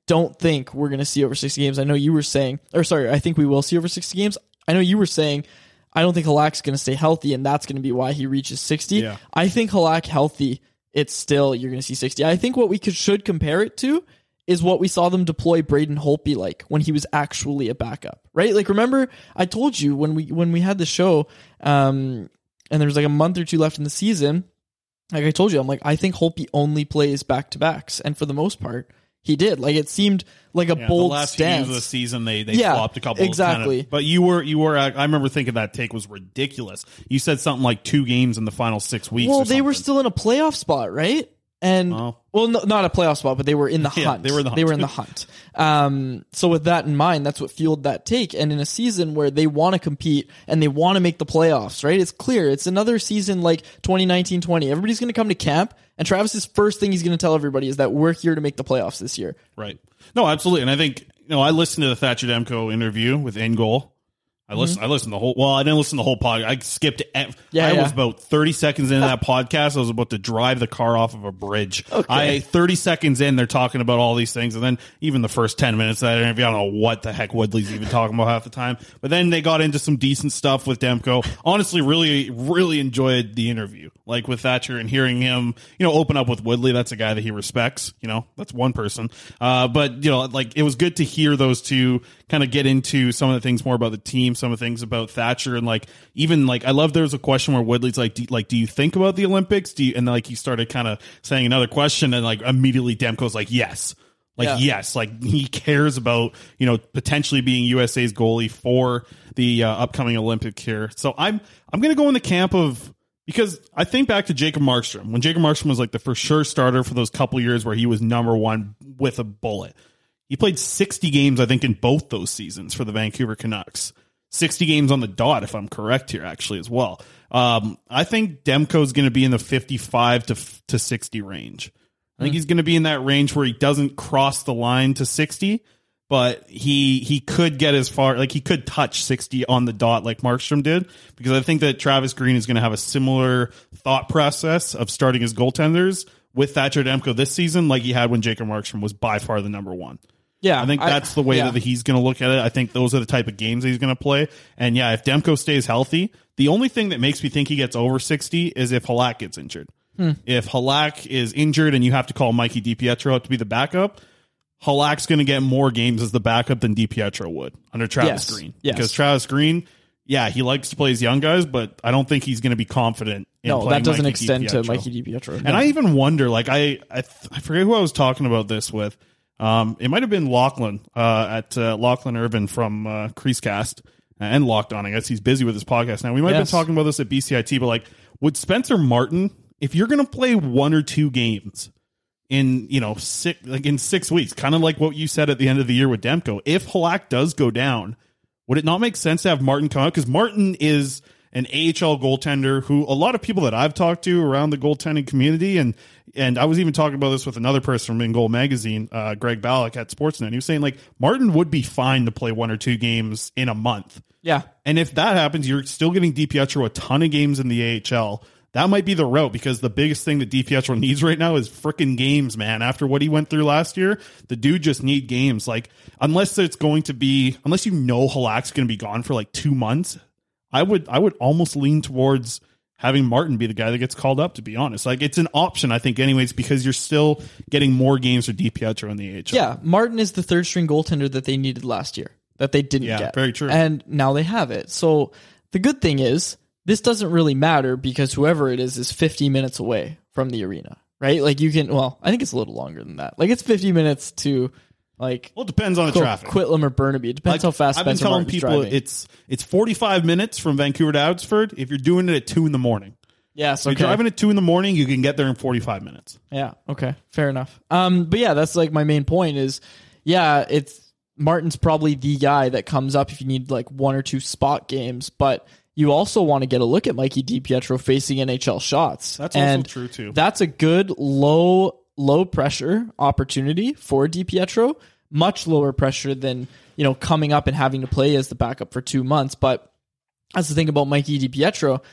don't think we're going to see over sixty games. I know you were saying, or sorry, I think we will see over sixty games. I know you were saying, I don't think Halak's going to stay healthy, and that's going to be why he reaches sixty. Yeah. I think Halak healthy, it's still, you're going to see sixty. I think what we could, should compare it to is what we saw them deploy Braden Holtby like when he was actually a backup, right? Like, remember, I told you when we when we had the show, um, and there was like a month or two left in the season, like I told you, I'm like, I think Holtby only plays back-to-backs, and for the most part, he did. Like, it seemed like a yeah, bold the last stance. few games of the season, they they yeah, flopped a couple. Exactly. Kind of, but you were you were. I remember thinking that take was ridiculous. You said something like two games in the final six weeks. Well, or they were something. still in a playoff spot, right? And Oh. well, no, not a playoff spot, but they were in the Yeah, hunt. they were in the hunt. They were in the hunt. Um, so with that in mind, that's what fueled that take. And in a season where they want to compete and they want to make the playoffs, right? It's clear. It's another season like twenty nineteen twenty. Everybody's going to come to camp, and Travis's first thing he's going to tell everybody is that we're here to make the playoffs this year. Right. No, absolutely. And I think, you know, I listened to the Thatcher Demko interview with Engel. I listened. Mhm. I listened to the whole. Well, I didn't listen to the whole podcast. I skipped. ev- Yeah, I yeah. was about thirty seconds into that podcast. I was about to drive the car off of a bridge. Okay. I thirty seconds in, they're talking about all these things, and then even the first ten minutes of that interview, I don't know what the heck Woodley's even talking about half the time. But then they got into some decent stuff with Demko. Honestly, really, really enjoyed the interview, like with Thatcher and hearing him, you know, open up with Woodley. That's a guy that he respects. You know, that's one person. Uh, but you know, like it was good to hear those two kind of get into some of the things more about the team, some of the things about Thatcher, and like even like I love there was a question where Woodley's like, do, like, do you think about the Olympics? Do you, and like he started kind of saying another question, and like immediately Demko's like, yes, like Yeah. yes, like he cares about, you know, potentially being U S A's goalie for the uh, upcoming Olympic here. So I'm I'm gonna go in the camp of, because I think back to Jacob Markstrom when Jacob Markstrom was like the for sure starter for those couple years where he was number one with a bullet. He played sixty games, I think, in both those seasons for the Vancouver Canucks. sixty games on the dot, if I'm correct here, actually, as well. Um, I think Demko's going to be in the fifty-five to to sixty range. I think Mm. he's going to be in that range where he doesn't cross the line to sixty, but he he could get as far, like he could touch sixty on the dot like Markstrom did, because I think that Travis Green is going to have a similar thought process of starting his goaltenders with Thatcher Demko this season like he had when Jacob Markstrom was by far the number one. Yeah, I think I- that's the way yeah. that he's going to look at it. I think those are the type of games that he's going to play. And yeah, if Demko stays healthy, the only thing that makes me think he gets over sixty is if Halak gets injured. Hmm. If Halak is injured and you have to call Mikey DiPietro out to be the backup, Halak's going to get more games as the backup than DiPietro would under Travis Yes. Green. Yes. Because Travis Green, yeah, he likes to play his young guys, but I don't think he's going to be confident in No, playing that doesn't Mikey extend to DiPietro. Mikey DiPietro. And No. I even wonder, like, I I, th- I forget who I was talking about this with. Um, it might have been Lachlan uh, at uh, Lachlan Irvin from uh, Creasecast and Locked On. I guess he's busy with his podcast now. We might have Yes. been talking about this at B C I T, but like, would Spencer Martin, if you're going to play one or two games in, you know, six, like in six weeks, kind of like what you said at the end of the year with Demko, if Halak does go down, would it not make sense to have Martin come out? Because Martin is an A H L goaltender who a lot of people that I've talked to around the goaltending community, and and I was even talking about this with another person from In Goal Magazine, uh, Greg Ballack at Sportsnet. He was saying like Martin would be fine to play one or two games in a month. Yeah. And if that happens, you're still getting DiPietro a ton of games in the A H L. That might be the route, because the biggest thing that DiPietro needs right now is freaking games, man. After what he went through last year, the dude just need games. Like, unless it's going to be, unless you know Halak's going to be gone for like two months, I would, I would almost lean towards having Martin be the guy that gets called up, to be honest. Like, it's an option, I think, anyways, because you're still getting more games for DiPietro in the A H L. Yeah, Martin is the third string goaltender that they needed last year that they didn't Yeah, get. very true. And now they have it. So the good thing is this doesn't really matter, because whoever it is is fifty minutes away from the arena, right? Like you can, well, I think it's a little longer than that. Like it's fifty minutes to like, well, it depends on the Qu- traffic. Quitlam or Burnaby. It depends Like, how fast I've been Spencer telling Martin's people driving. it's it's forty-five minutes from Vancouver to Abbotsford if you're doing it at two in the morning. Yes, So okay. you're driving at two in the morning, you can get there in forty-five minutes. Yeah. Okay. Fair enough. Um, but yeah, that's like my main point is, yeah, it's Martin's probably the guy that comes up if you need like one or two spot games, but you also want to get a look at Mikey DiPietro facing N H L shots. That's also And true too. That's a good low, low pressure opportunity for DiPietro. Much lower pressure than, you know, coming up and having to play as the backup for two months. But that's the thing about Mikey DiPietro.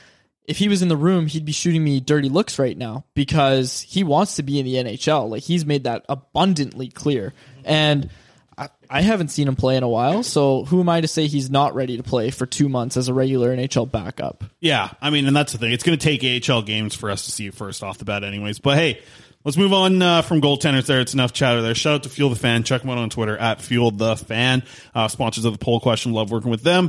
if he was in the room, he'd be shooting me dirty looks right now because he wants to be in the N H L. Like, he's made that abundantly clear. And I, I haven't seen him play in a while, so who am I to say he's not ready to play for two months as a regular N H L backup? Yeah, I mean, and that's the thing. It's going to take A H L games for us to see it first off the bat anyways. But hey, let's move on uh, from goaltenders there. It's enough chatter there. Shout out to Fuel the Fan. Check them out on Twitter, at Fuel the Fan. Uh, sponsors of the poll question. Love working with them.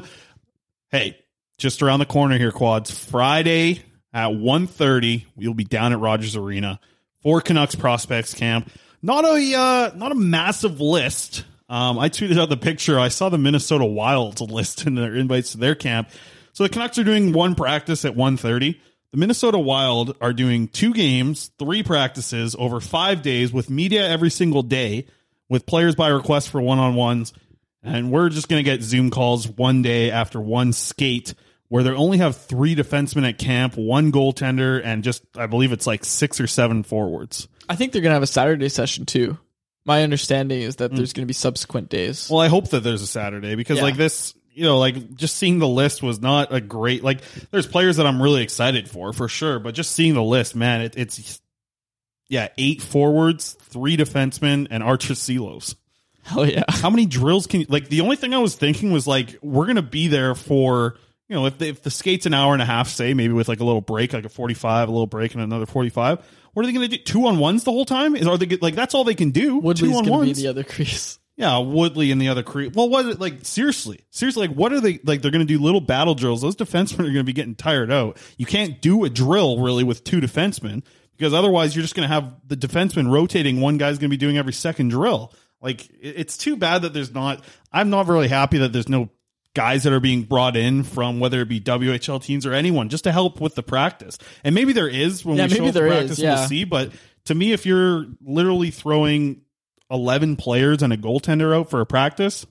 Hey, just around the corner here, Quads. Friday at one thirty, we'll be down at Rogers Arena for Canucks Prospects Camp. Not a uh, not a massive list. Um, I tweeted out the picture. I saw the Minnesota Wild list in their invites to their camp. So the Canucks are doing one practice at one thirty. The Minnesota Wild are doing two games, three practices over five days with media every single day, with players by request for one-on-ones. And we're just going to get Zoom calls one day after one skate where they only have three defensemen at camp, one goaltender, and just, I believe it's like six or seven forwards. I think they're going to have a Saturday session too. My understanding is that mm. there's going to be subsequent days. Well, I hope that there's a Saturday because yeah. like this, you know, like just seeing the list was not a great, like there's players that I'm really excited for, for sure. But just seeing the list, man, it, it's, yeah, eight forwards, three defensemen, and Archer Silos. Hell yeah. How many drills can you, like the only thing I was thinking was like, we're going to be there for, you know, if the, if the skate's an hour and a half, say, maybe with like a little break, like a forty-five, a little break and another forty-five. What are they going to do? Two on ones the whole time? Is are they like that's all they can do? Woodley's Two on going to be ones? the other crease. Yeah, Woodley and the other crease. Well, what like seriously, seriously, like what are they like? They're going to do little battle drills. Those defensemen are going to be getting tired out. You can't do a drill really with two defensemen because otherwise you're just going to have the defenseman rotating. One guy's going to be doing every second drill. Like it's too bad that there's not. I'm not really happy that there's no guys that are being brought in from whether it be W H L teams or anyone just to help with the practice. And maybe there is when yeah, we show maybe up the there practice is, yeah. we'll see. But to me, if you're literally throwing eleven players and a goaltender out for a practice,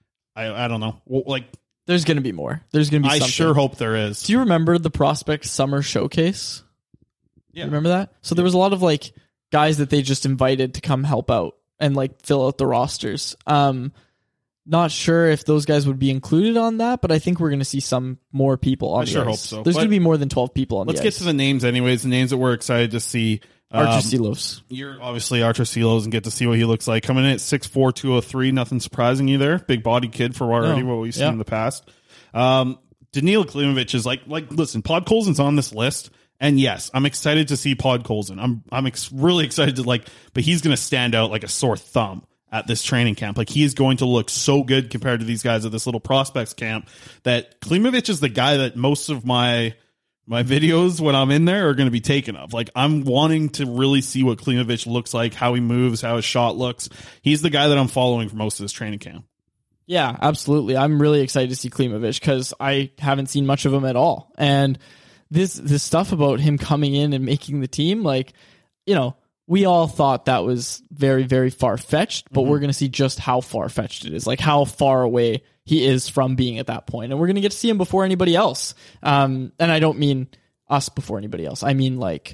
I I don't know. Well, like there's going to be more. There's going to be. I something. sure hope there is. Do you remember the Prospect Summer Showcase? Yeah, you remember that? So there was a lot of like guys that they just invited to come help out and like fill out the rosters. Um, Not sure if those guys would be included on that, but I think we're going to see some more people on I the sure ice. hope so. There's But going to be more than twelve people on let's the get ice. to the names anyways. The names that we're excited to see. Archer Um, Silos. You're obviously Archer Silos and get to see what he looks like. Coming in at six four, two oh three. Nothing surprising you there. Big body kid for already No. what we've seen Yeah. in the past. Um, Daniil Klimovich is like, like, listen, Podkolzin's on this list. And yes, I'm excited to see Podkolzin. I'm, I'm ex- really excited to like, but he's going to stand out like a sore thumb at this training camp. Like he is going to look so good compared to these guys at this little prospects camp that Klimovich is the guy that most of my, my videos when I'm in there are going to be taken of. Like I'm wanting to really see what Klimovich looks like, how he moves, how his shot looks. He's the guy that I'm following for most of this training camp. Yeah, absolutely. I'm really excited to see Klimovich because I haven't seen much of him at all. And this, this stuff about him coming in and making the team, like, you know, we all thought that was very, very far-fetched, but mm-hmm. we're going to see just how far-fetched it is, like how far away he is from being at that point. And we're going to get to see him before anybody else. Um, and I don't mean us before anybody else. I mean, like,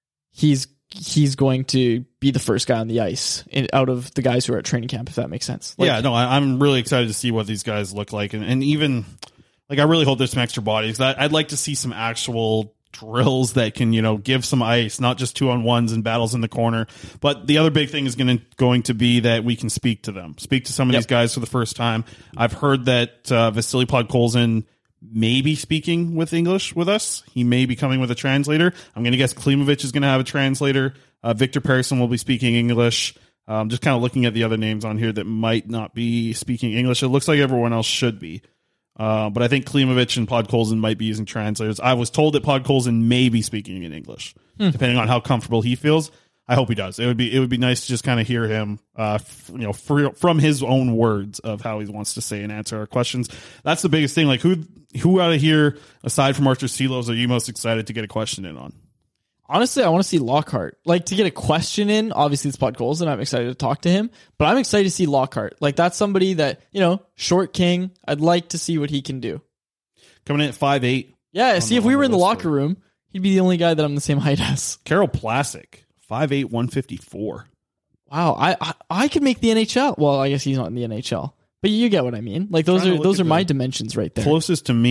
he's he's going to be the first guy on the ice in, out of the guys who are at training camp, if that makes sense. Like, yeah, no, I, I'm really excited to see what these guys look like. And, and even, like, I really hope there's some extra bodies. I, I'd like to see some actual drills that can, you know, give some ice, not just two on ones and battles in the corner. But the other big thing is going to going to be that we can speak to them, speak to some of Yep. these guys for the first time. I've heard that uh, Vasily Podkolzin may be speaking with English with us. He may be coming with a translator. I'm going to guess Klimovich is going to have a translator. Uh, Victor Persson will be speaking English. Um, just kind of looking at the other names on here that might not be speaking English. It looks like everyone else should be. Uh, but I think Klimovich and Podkolzin might be using translators. I was told that Podkolzin may be speaking in English, hmm. depending on how comfortable he feels. I hope he does. It would be it would be nice to just kind of hear him, uh, f- you know, for, from his own words of how he wants to say and answer our questions. That's the biggest thing. Like who who out of here, aside from Archer Silos, are you most excited to get a question in on? Honestly, I want to see Lockhart. Like, to get a question in, obviously it's Podkolzin, I'm excited to talk to him, but I'm excited to see Lockhart. Like, that's somebody that, you know, short king, I'd like to see what he can do. Coming in at five eight. Yeah, see, the, if we were in the locker there. room, he'd be the only guy that I'm the same height as. Carol Plasek, five eight, one fifty-four. Wow, I, I I could make the N H L. Well, I guess he's not in the N H L, but you get what I mean. Like, those are those are my the dimensions right there. Closest to me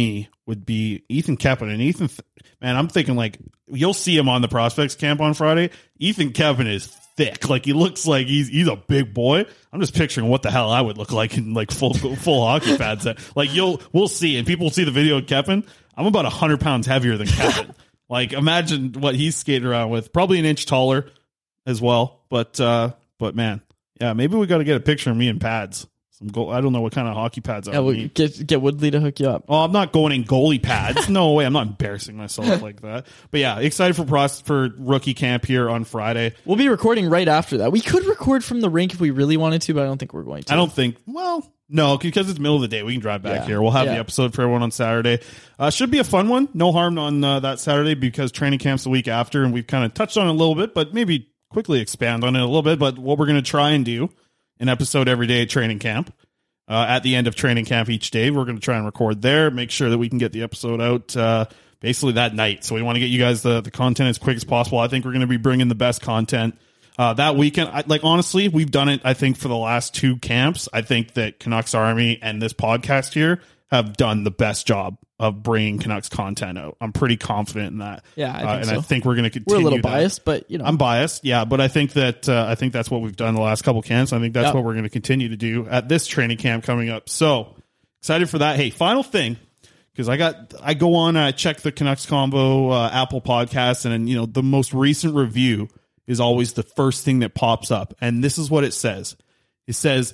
would be Ethan Kepin. And Ethan, man, I'm thinking like you'll see him on the prospects camp on Friday. Ethan Kepin is thick. Like he looks like he's he's a big boy. I'm just picturing what the hell I would look like in like full full hockey pads. Like you'll we'll see, and people will see the video of Kepin. I'm about a hundred pounds heavier than Kepin. Like imagine what he's skating around with. Probably an inch taller as well. But uh, but man, yeah, maybe we got to get a picture of me in pads. Some go- I don't know what kind of hockey pads I yeah, would we'll need. Get get Woodley to hook you up. Oh, I'm not going in goalie pads. No way. I'm not embarrassing myself like that. But yeah, excited for pros- for rookie camp here on Friday. We'll be recording right after that. We could record from the rink if we really wanted to, but I don't think we're going to. I don't think. Well, no, because it's middle of the day. We can drive back Yeah. here. We'll have Yeah. the episode for everyone on Saturday. Uh, should be a fun one. No harm on uh, that Saturday because training camp's the week after, and we've kind of touched on it a little bit, but maybe quickly expand on it a little bit. But what we're going to try and do, an episode every day at training camp. Uh, at the end of training camp each day, we're going to try and record there, make sure that we can get the episode out uh, basically that night. So we want to get you guys the, the content as quick as possible. I think we're going to be bringing the best content uh, that weekend. I, like, honestly, we've done it, I think, for the last two camps. I think that Canucks Army and this podcast here have done the best job of bringing Canucks content out. I'm pretty confident in that. Yeah, I think uh, and so. I think we're going to continue. We're a little that. biased, but you know, I'm biased, yeah, but I think that uh, I think that's what we've done the last couple camps. I think that's Yep. what we're going to continue to do at this training camp coming up. So excited for that. Hey, final thing, because I got I go on uh, check the Canucks Combo uh, Apple podcast, and, and you know the most recent review is always the first thing that pops up, and this is what it says. It says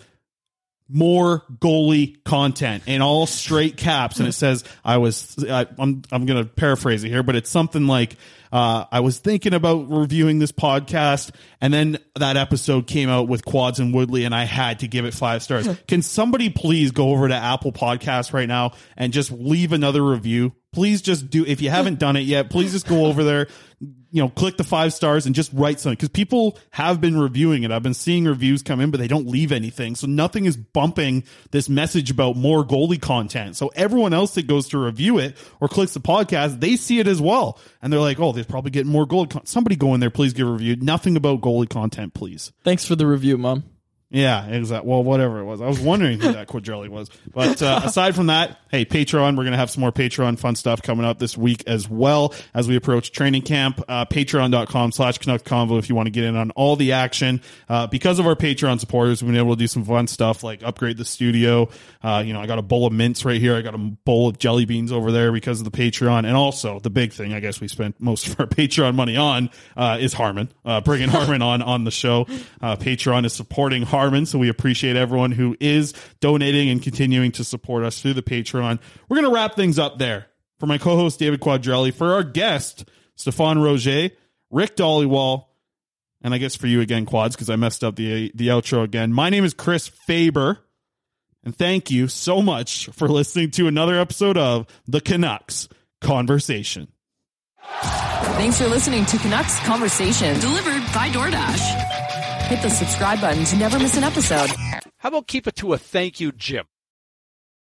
more goalie content in all straight caps, and it says I was I, I'm I'm gonna paraphrase it here, but it's something like uh, I was thinking about reviewing this podcast, and then that episode came out with Quads and Woodley, and I had to give it five stars. Can somebody please go over to Apple Podcasts right now and just leave another review? Please just do, if you haven't done it yet, please just go over there, you know, click the five stars and just write something, because people have been reviewing it. I've been seeing reviews come in, but they don't leave anything. So nothing is bumping this message about more goalie content. So everyone else that goes to review it or clicks the podcast, they see it as well. And they're like, oh, they're probably getting more goalie content. Somebody go in there, please give a review. Nothing about goalie content, please. Thanks for the review, Mom. Yeah, exactly. Well, whatever it was. I was wondering who that Quadrelli was. But uh, aside from that, hey, Patreon, we're going to have some more Patreon fun stuff coming up this week as well as we approach training camp. Uh, Patreon.com slash Canucks Convo if you want to get in on all the action. Uh, because of our Patreon supporters, we've been able to do some fun stuff like upgrade the studio. Uh, you know, I got a bowl of mints right here. I got a bowl of jelly beans over there because of the Patreon. And also, the big thing I guess we spent most of our Patreon money on uh, is Harman. Uh, bringing Harman on on the show. Uh, Patreon is supporting Harman. So we appreciate everyone who is donating and continuing to support us through the Patreon. We're going to wrap things up there. For my co-host, David Quadrelli, for our guest, Stefan Roger, Rick Dollywall, and I guess for you again, Quads, because I messed up the, the outro again. My name is Chris Faber, and thank you so much for listening to another episode of The Canucks Conversation. Thanks for listening to Canucks Conversation, delivered by DoorDash. Hit the subscribe button to never miss an episode. How about keep it to a thank you, Jim?